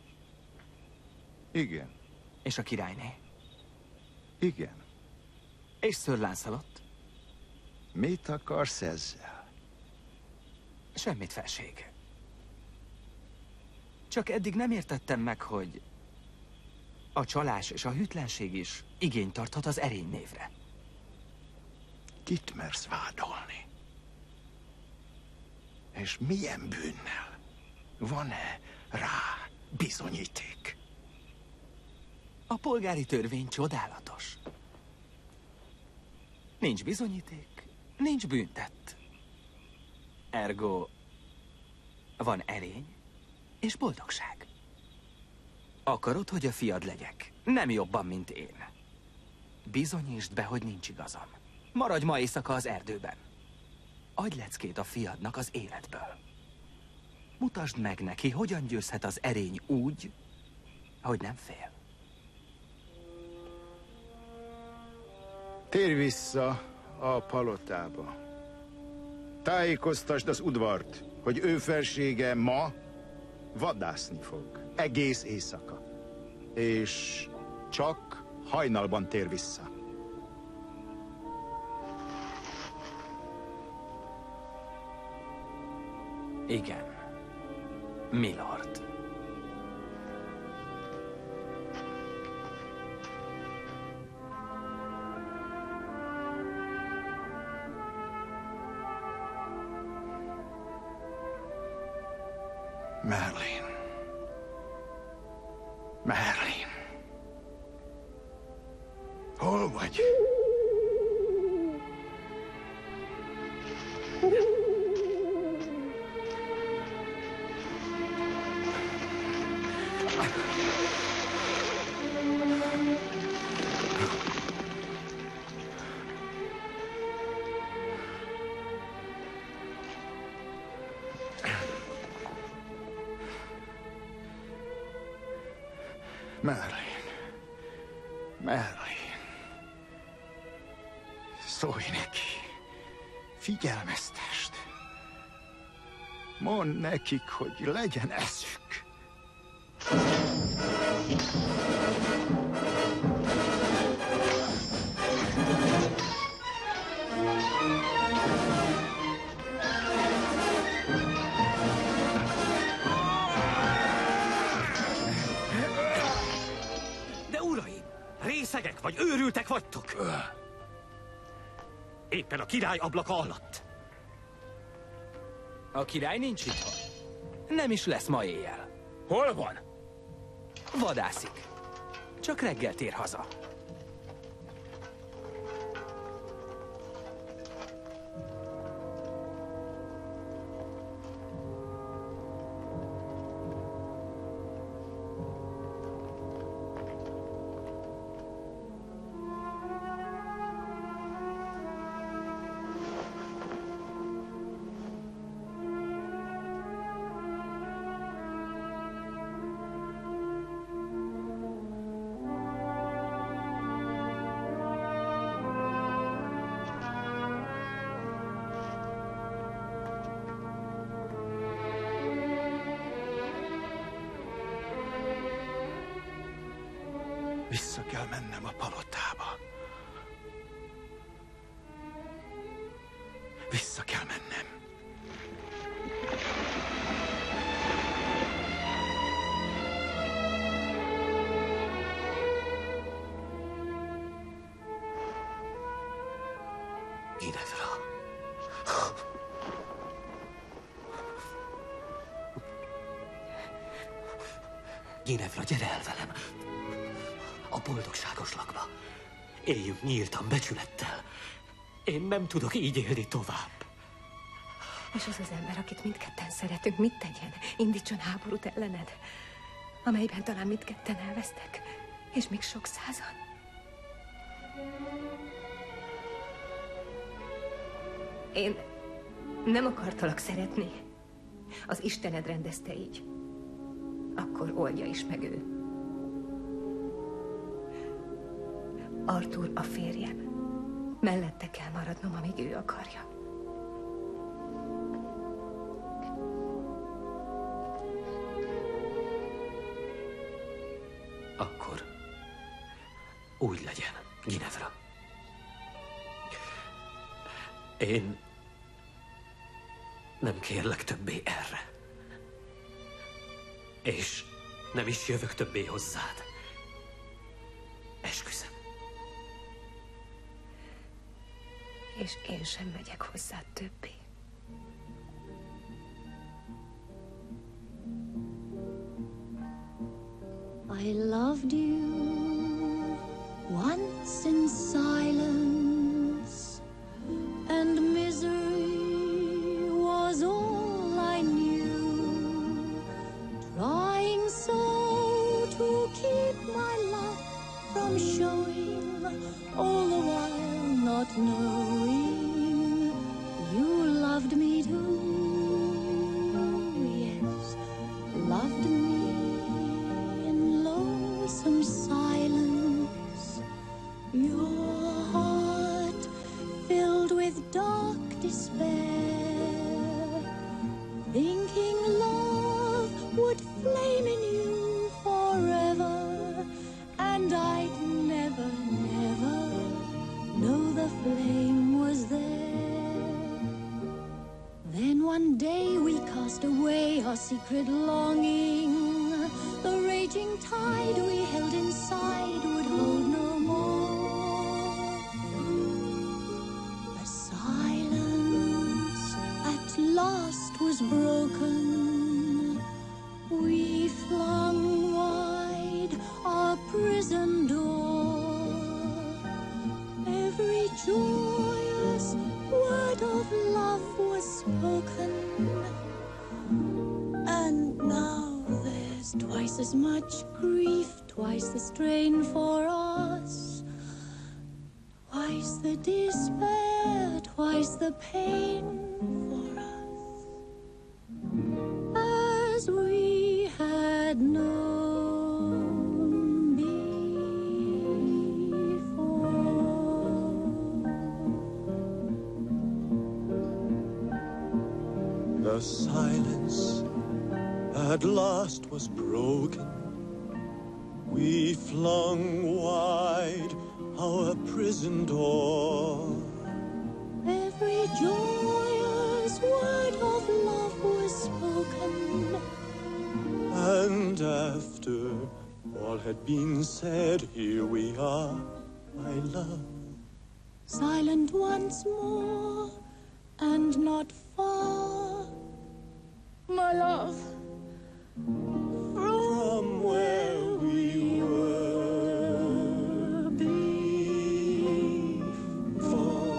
Igen. És a királyné? Igen. És Sir Lancelot? Mit akarsz ezzel? Semmit, felség. Csak eddig nem értettem meg, hogy a csalás és a hűtlenség is igényt tarthat az erény névre. Kit mersz vádolni? És milyen bűnnel? Van-e rá bizonyíték? A polgári törvény csodálatos. Nincs bizonyíték, nincs bűntett. Ergo van erény és boldogság. Akarod, hogy a fiad legyek? Nem jobban, mint én. Bizonyítsd be, hogy nincs igazam. Maradj ma éjszaka az erdőben. Adj leckét a fiadnak az életből. Mutasd meg neki, hogyan győzhet az erény úgy, hogy nem fél. Térj vissza a palotába. Tájékoztasd az udvart, hogy ő felsége ma vadászni fog. Egész éjszaka. És csak hajnalban tér vissza. Igen, milord. Merlin. Merlin. Hol vagy? Merlin. Merlin. Szólj neki. Figyelmeztesd. Mondd nekik, hogy legyen eszük. Részegek vagy őrültek vagytok? Éppen a király ablaka alatt. A király nincs itthon. Nem is lesz ma éjjel. Hol van? Vadászik. Csak reggel tér haza. Vissza kell mennem a palotába. Vissza kell mennem. Ginevra. Ginevra, gyere el velem. A boldogságos lakba. Éljünk nyíltan, becsülettel. Én nem tudok így élni tovább. És az az ember, akit mindketten szeretünk, mit tegyen? Indítson háborút ellened, amelyben talán mindketten elvesztek, és még sok százan. Én nem akartalak szeretni. Az Istened rendezte így. Akkor oldja is meg ő. Arthur a férjem. Mellette kell maradnom, amíg ő akarja. Akkor úgy legyen, Ginevra. Én nem kérlek többé erre. És nem is jövök többé hozzád. Esküszöm. És én sem megyek hozzád többé. I loved you once in silence, and misery was all I knew, trying so to keep my love from showing, all the while not knowing you loved me too. Yes, loved me. Some silence, your heart filled with dark despair, thinking love would flame in you forever, and I'd never, never know the flame was there. Then one day we cast away our secret longing. The raging tide we held inside would hold no more. The silence at last was broken. We flung wide our prison door. Every joyous word of love was spoken. And now twice as much grief, twice the strain for us, twice the despair, twice the pain for us, as we had known before. The silence at last was broken. We flung wide our prison door. Every joyous word of love was spoken. And after all had been said, here we are, my love. Silent once more, and not far, my love. From where we were before.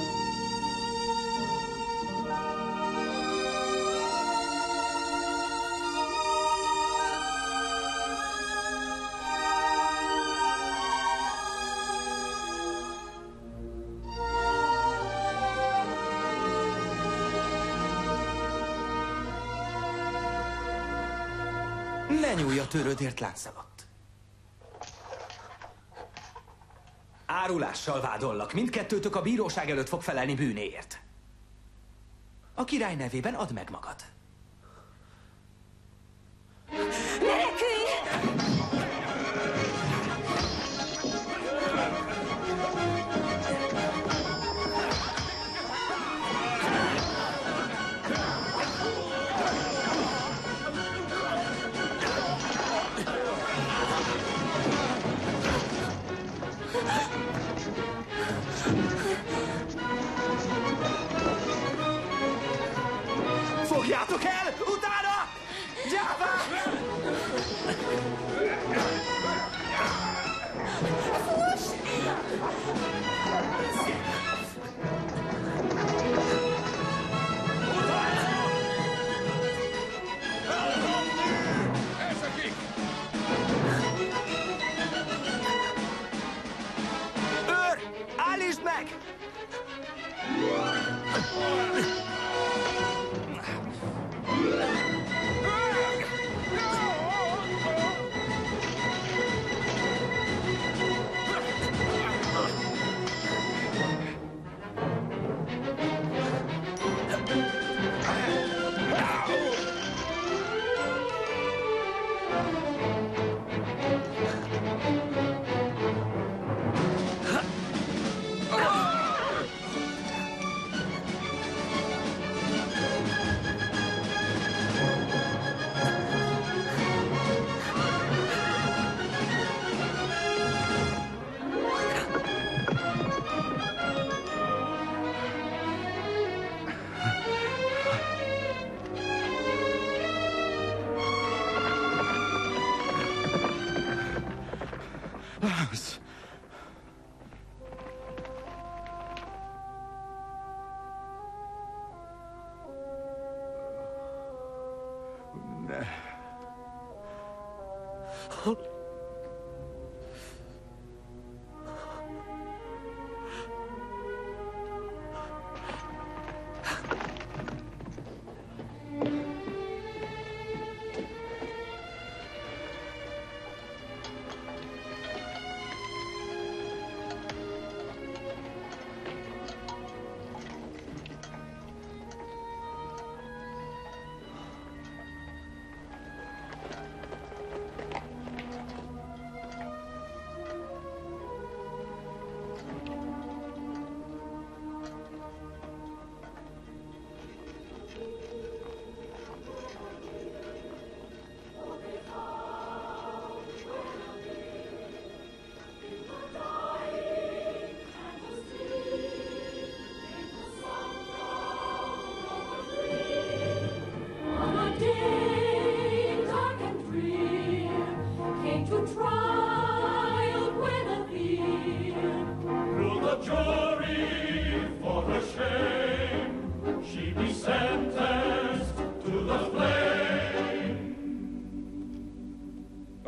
Ne nyúlj a törődért, Lancelot. Árulással vádollak. Mindkettőtök a bíróság előtt fog felelni bűnéért. A király nevében add meg magad. Menekülj! Fogjátok el! Utána! Gyáva! Fuss! Utána!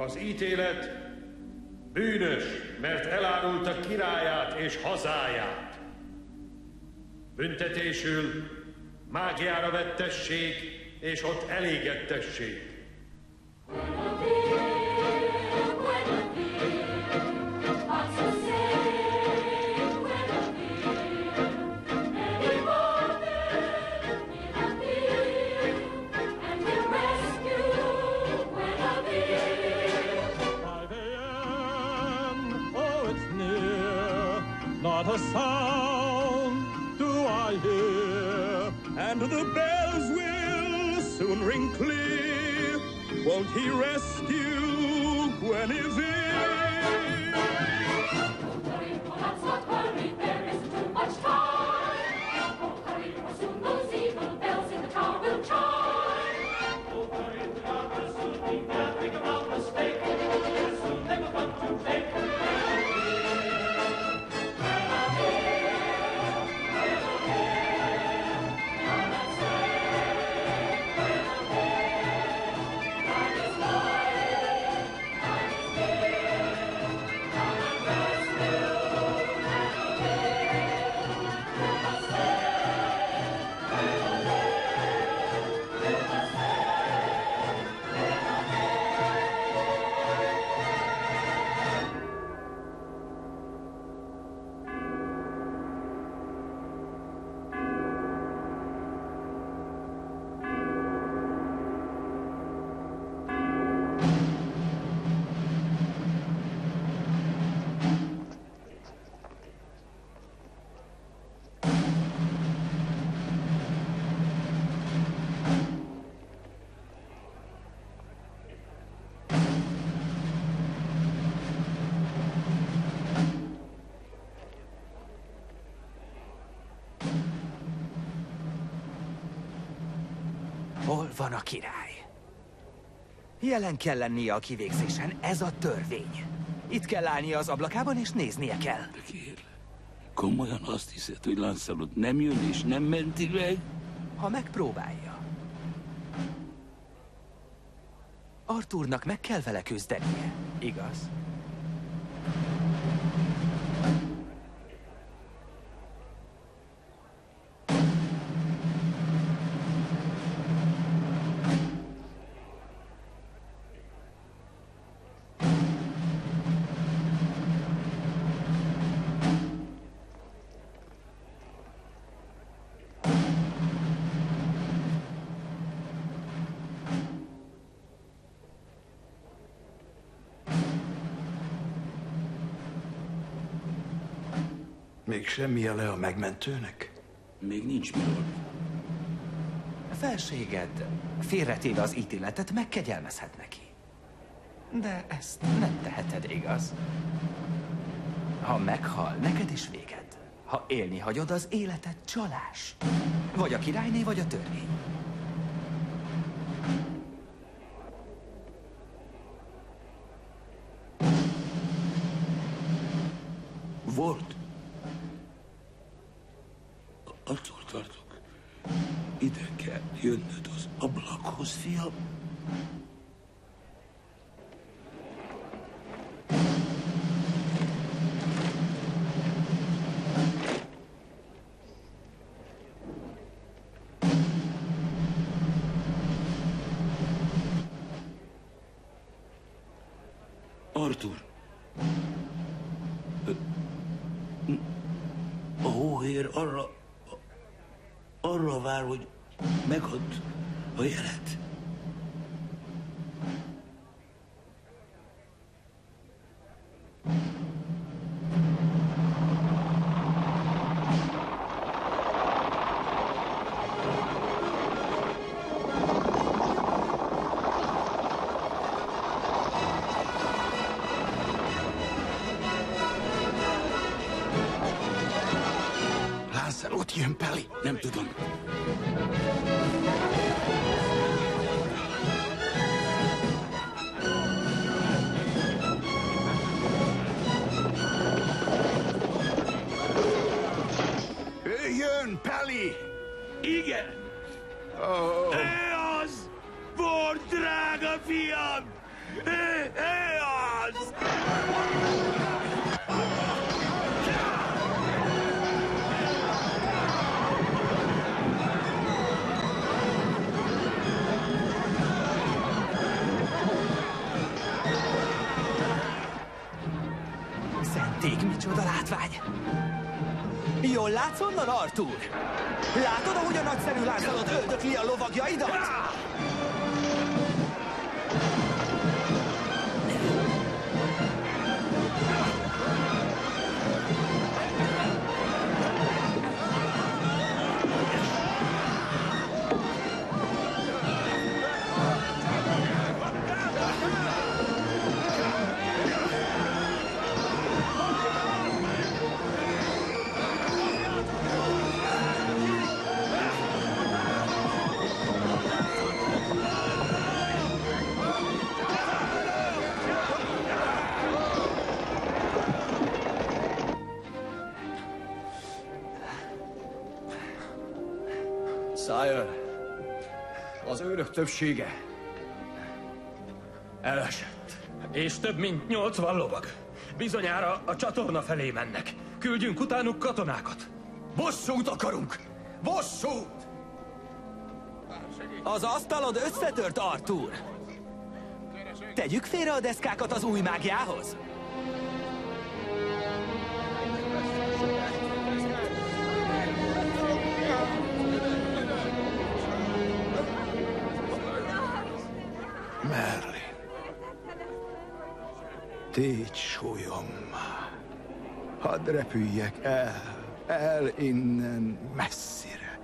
Az ítélet bűnös, mert elárulta királyát és hazáját. Büntetésül mágiára vett tessék, és ott elégettessék. Not a sound do I hear, and the bells will soon ring clear. Won't he rescue Guinevere? Don't worry, let's not hurry, there isn't too much time. Oh, hurry, or soon those evil bells in the tower will chime. Oh, hurry, the tower will soon be gathering around the stake. Yes, soon they will come to take. Hol van a király? Jelen kell lennie a kivégzésen, ez a törvény. Itt kell állnia az ablakában, és néznie kell. De kérlek, komolyan azt hiszed, hogy Lancelot nem jön és nem menti meg? Ha megpróbálja. Arthurnak meg kell vele küzdenie, igaz? Még semmi jele a megmentőnek? Még nincs miről. Felséged félretéve az ítéletet megkegyelmezhet neki. De ezt nem teheted, igaz? Ha meghal, neked is véged. Ha élni hagyod, az életed csalás. Vagy a királyné, vagy a törvény. Volt. Attól tartok. Ide kell jönnöd az ablakhoz, fiam. Arthur. A hóhér arra... arra vár, hogy megadd a jelet. Ott jön Peli. Nem tudom. Ő jön, Peli! Igen! Oh. Ő az! Bort, drága fiam! Ő, ő az! Szenték, micsoda látvány! Jól látsz onnan, Arthur? Látod, ahogy a nagyszerű Lancelot öldökli a lovagjaidat? Sire, az őrök többsége elesett. És több mint nyolcvan lovag. Bizonyára a csatorna felé mennek. Küldjünk utánuk katonákat. Bosszút akarunk! Bosszút! Az asztalod összetört, Arthur! Tegyük félre a deszkákat az új mágiához? Merlin, tégy súlyommá. Hadd repüljek el, el innen messzire.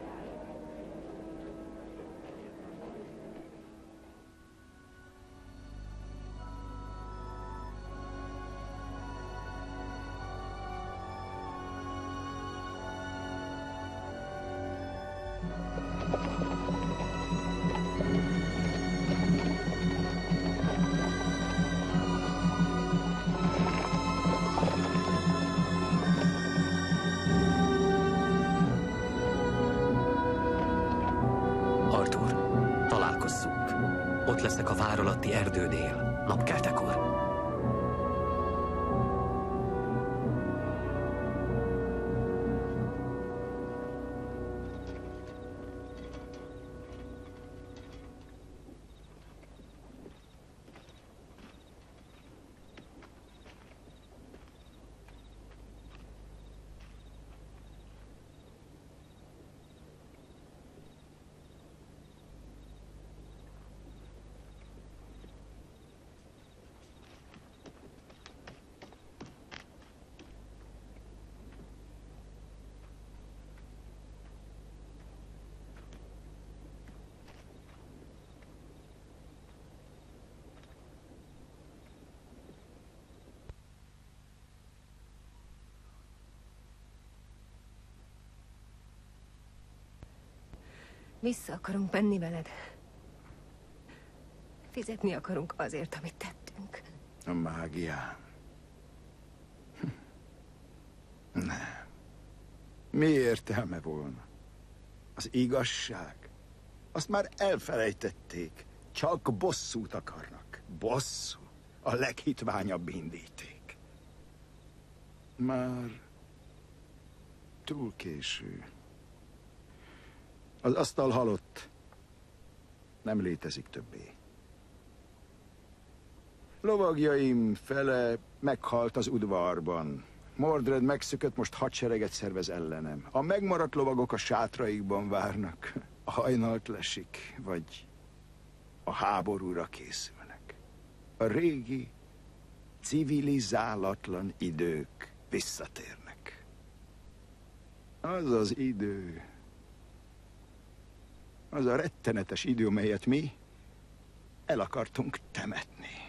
Ott leszek a vár alatti erdőnél, napkeltekor. Vissza akarunk menni veled. Fizetni akarunk azért, amit tettünk. A mágiám. Nem. Mi értelme volna? Az igazság. Azt már elfelejtették. Csak bosszút akarnak. Bosszú. A leghitványabb indíték. Már túl késő. Az asztal halott. Nem létezik többé. Lovagjaim fele meghalt az udvarban. Mordred megszökött, most hadsereget szervez ellenem. A megmaradt lovagok a sátraikban várnak. A hajnalt lesik, vagy a háborúra készülnek. A régi, civilizálatlan idők visszatérnek. Az az idő, az a rettenetes idő, melyet mi el akartunk temetni.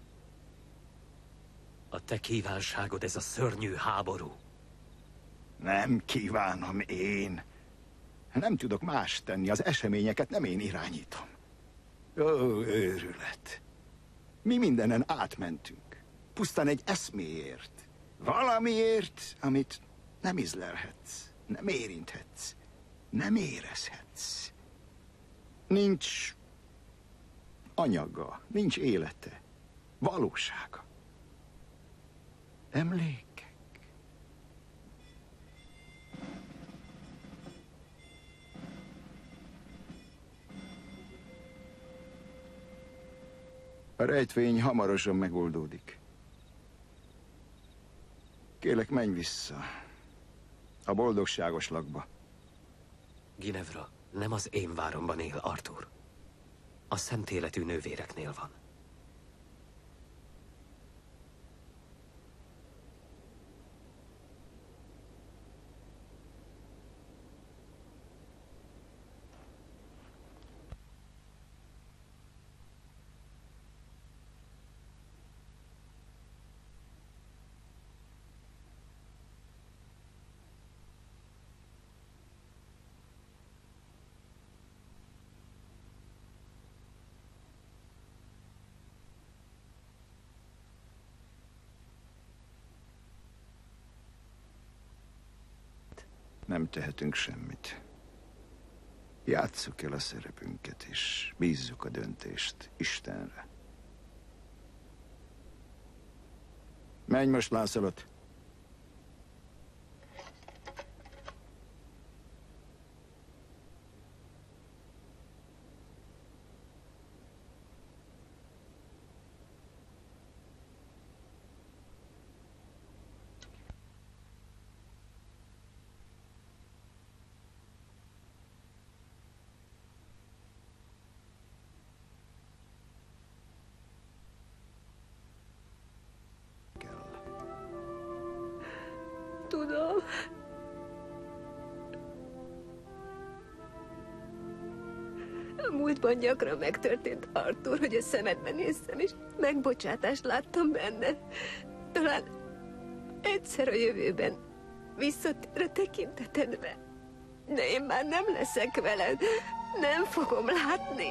A te kívánságod ez a szörnyű háború. Nem kívánom én. Nem tudok más tenni, az eseményeket nem én irányítom. Ó, őrület. Mi mindenen átmentünk. Pusztán egy eszméért. Valamiért, amit nem ízlelhetsz, nem érinthetsz, nem érezhetsz. Nincs anyaga, nincs élete, valósága. Emlékek. A rejtvény hamarosan megoldódik. Kérlek, menj vissza. A boldogságos lakba. Ginevra nem az én váromban él, Arthur. A szent életű nővéreknél van. Nem tehetünk semmit. Játsszuk el a szerepünket, és bízzuk a döntést Istenre. Menj most, Lancelot! Tudom. A múltban gyakran megtörtént, Arthur, hogy a szemedbe néztem, és megbocsátást láttam benne. Talán egyszer a jövőben visszatér a tekintetedbe. De én már nem leszek veled. Nem fogom látni.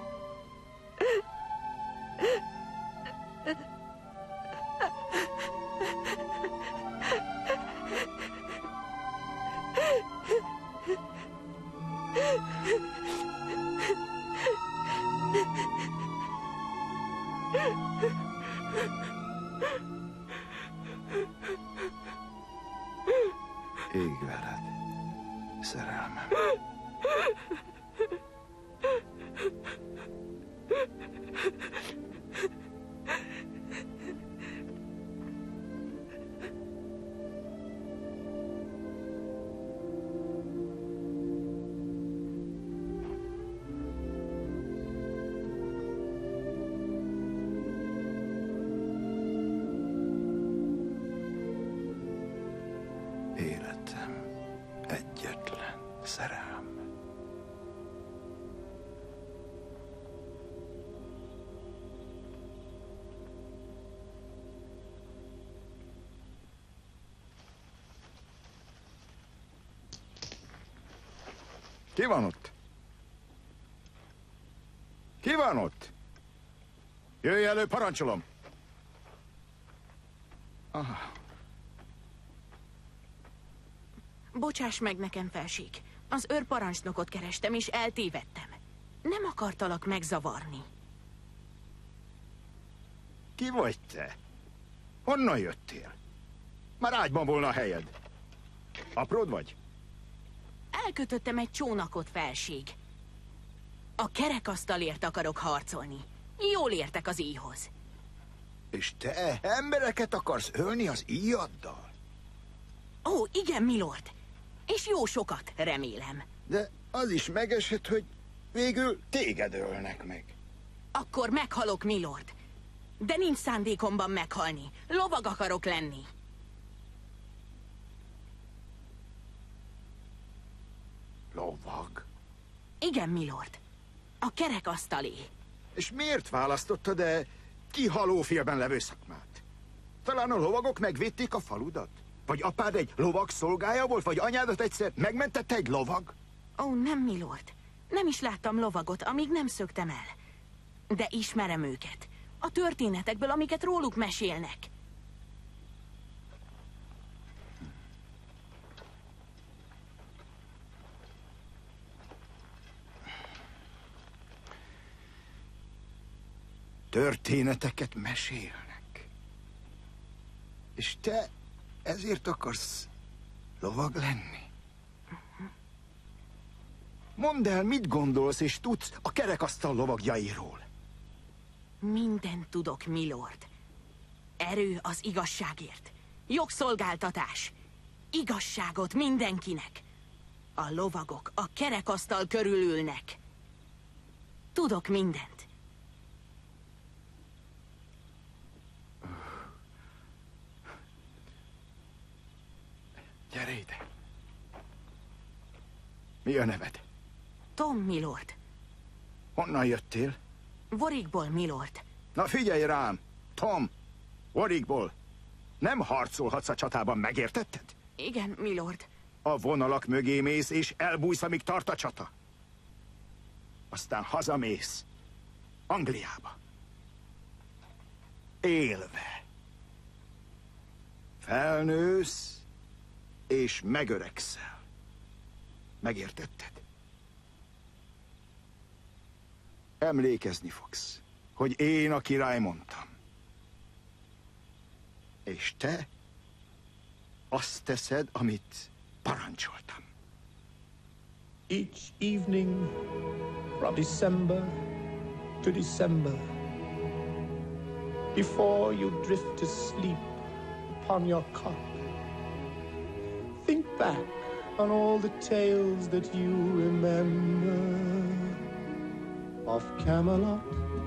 Ég veled, szerelmem. Életem egyetlen szerelme. Ki van ott? Ki van ott? Jöjj elő, parancsolom! Aha. Bocsáss meg nekem, felség. Az őrparancsnokot kerestem, és eltévedtem. Nem akartalak megzavarni. Ki vagy te? Honnan jöttél? Már ágyban volna a helyed. Apród vagy? Elkötöttem egy csónakot, felség. A kerekasztalért akarok harcolni. Jól értek az íjhoz. És te embereket akarsz ölni az íjaddal? Ó, igen, milord. És jó sokat, remélem. De az is megeshet, hogy végül téged ölnek meg. Akkor meghalok, milord. De nincs szándékomban meghalni. Lovag akarok lenni. Lovag? Igen, milord. A kerekasztalé. És miért választottad e kihalófélben levő szakmát? Talán a lovagok megvédték a faludat? Vagy apád egy lovag szolgája volt? Vagy anyádat egyszer megmentette egy lovag? Ó, nem, milord. Nem is láttam lovagot, amíg nem szöktem el. De ismerem őket. A történetekből, amiket róluk mesélnek. Történeteket mesélnek. És te ezért akarsz lovag lenni? Mondd el, mit gondolsz és tudsz a kerekasztal lovagjairól. Mindent tudok, milord. Erő az igazságért. Jogszolgáltatás. Igazságot mindenkinek. A lovagok a kerekasztal körül ülnek. Tudok mindent. Gyere ide. Mi a neved? Tom, milord. Honnan jöttél? Warwickból, milord. Na figyelj rám, Tom, Warwickból. Nem harcolhatsz a csatában, megértetted? Igen, milord. A vonalak mögé mész, és elbújsz, amíg tart a csata. Aztán hazamész. Angliába. Élve. Felnősz, és megöregszel. Megértetted? Emlékezni fogsz, hogy én a király mondtam. És te azt teszed, amit parancsoltam. Each evening, from December to December, before you drift to sleep upon your cot, think back on all the tales that you remember of Camelot.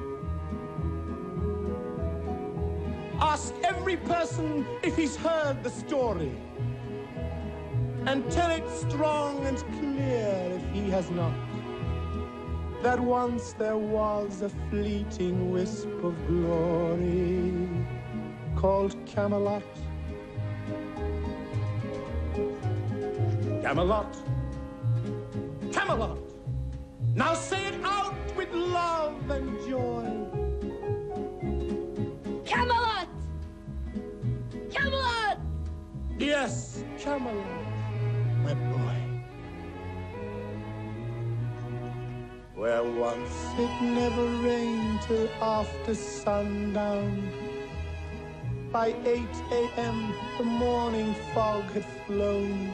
Ask every person if he's heard the story, and tell it strong and clear if he has not, that once there was a fleeting wisp of glory called Camelot. Camelot, Camelot. Now say it out with love and joy. Camelot! Camelot! Yes, Camelot, my boy. Where once it never rained till after sundown. By eight a m the morning fog had flown.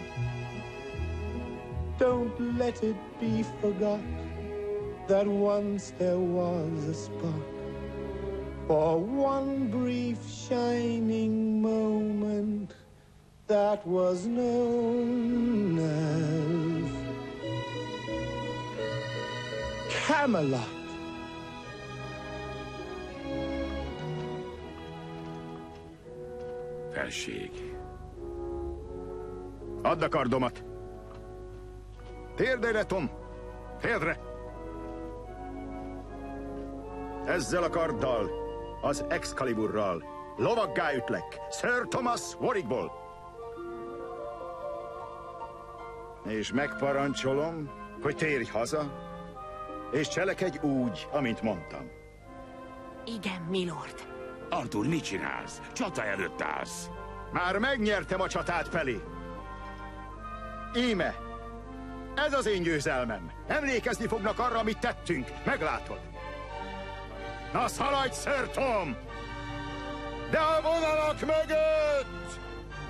Don't let it be forgot that once there was a spark, for one brief shining moment that was known as Camelot. Felség. Add a kardomat! Térdre, Tom! Térdre! Ezzel a karddal, az Excaliburral lovaggá ütlek, Sir Thomas Warwickból. És megparancsolom, hogy térj haza, és cselekedj úgy, amint mondtam. Igen, milord. Arthur, mit csinálsz? Csata előtt állsz. Már megnyertem a csatát, Peli. Íme, ez az én győzelmem. Emlékezni fognak arra, amit tettünk. Meglátod. Na szaladj, Sir Tom! De a vonalak mögött!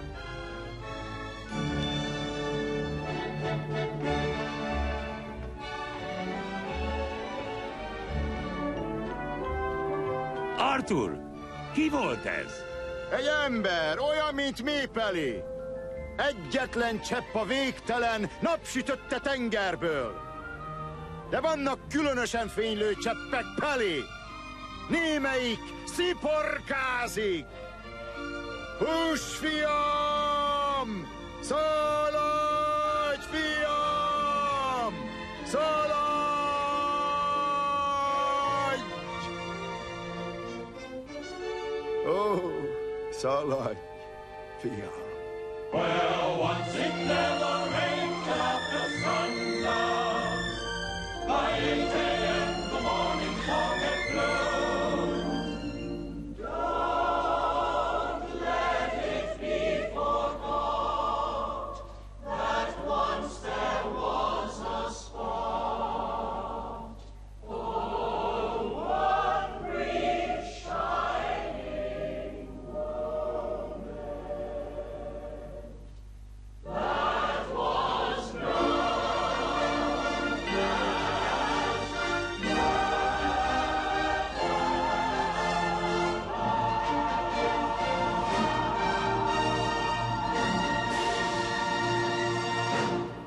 Arthur, ki volt ez? Egy ember, olyan, mint mi, Peli. Egyetlen csepp a végtelen, napsütötte tengerből. De vannak különösen fénylő cseppek, Peli. Némelyik sziporkázik. Hús, fiam! Szaladj, fiam! Szaladj! Ó, szaladj, fiam! Well, once it never rained after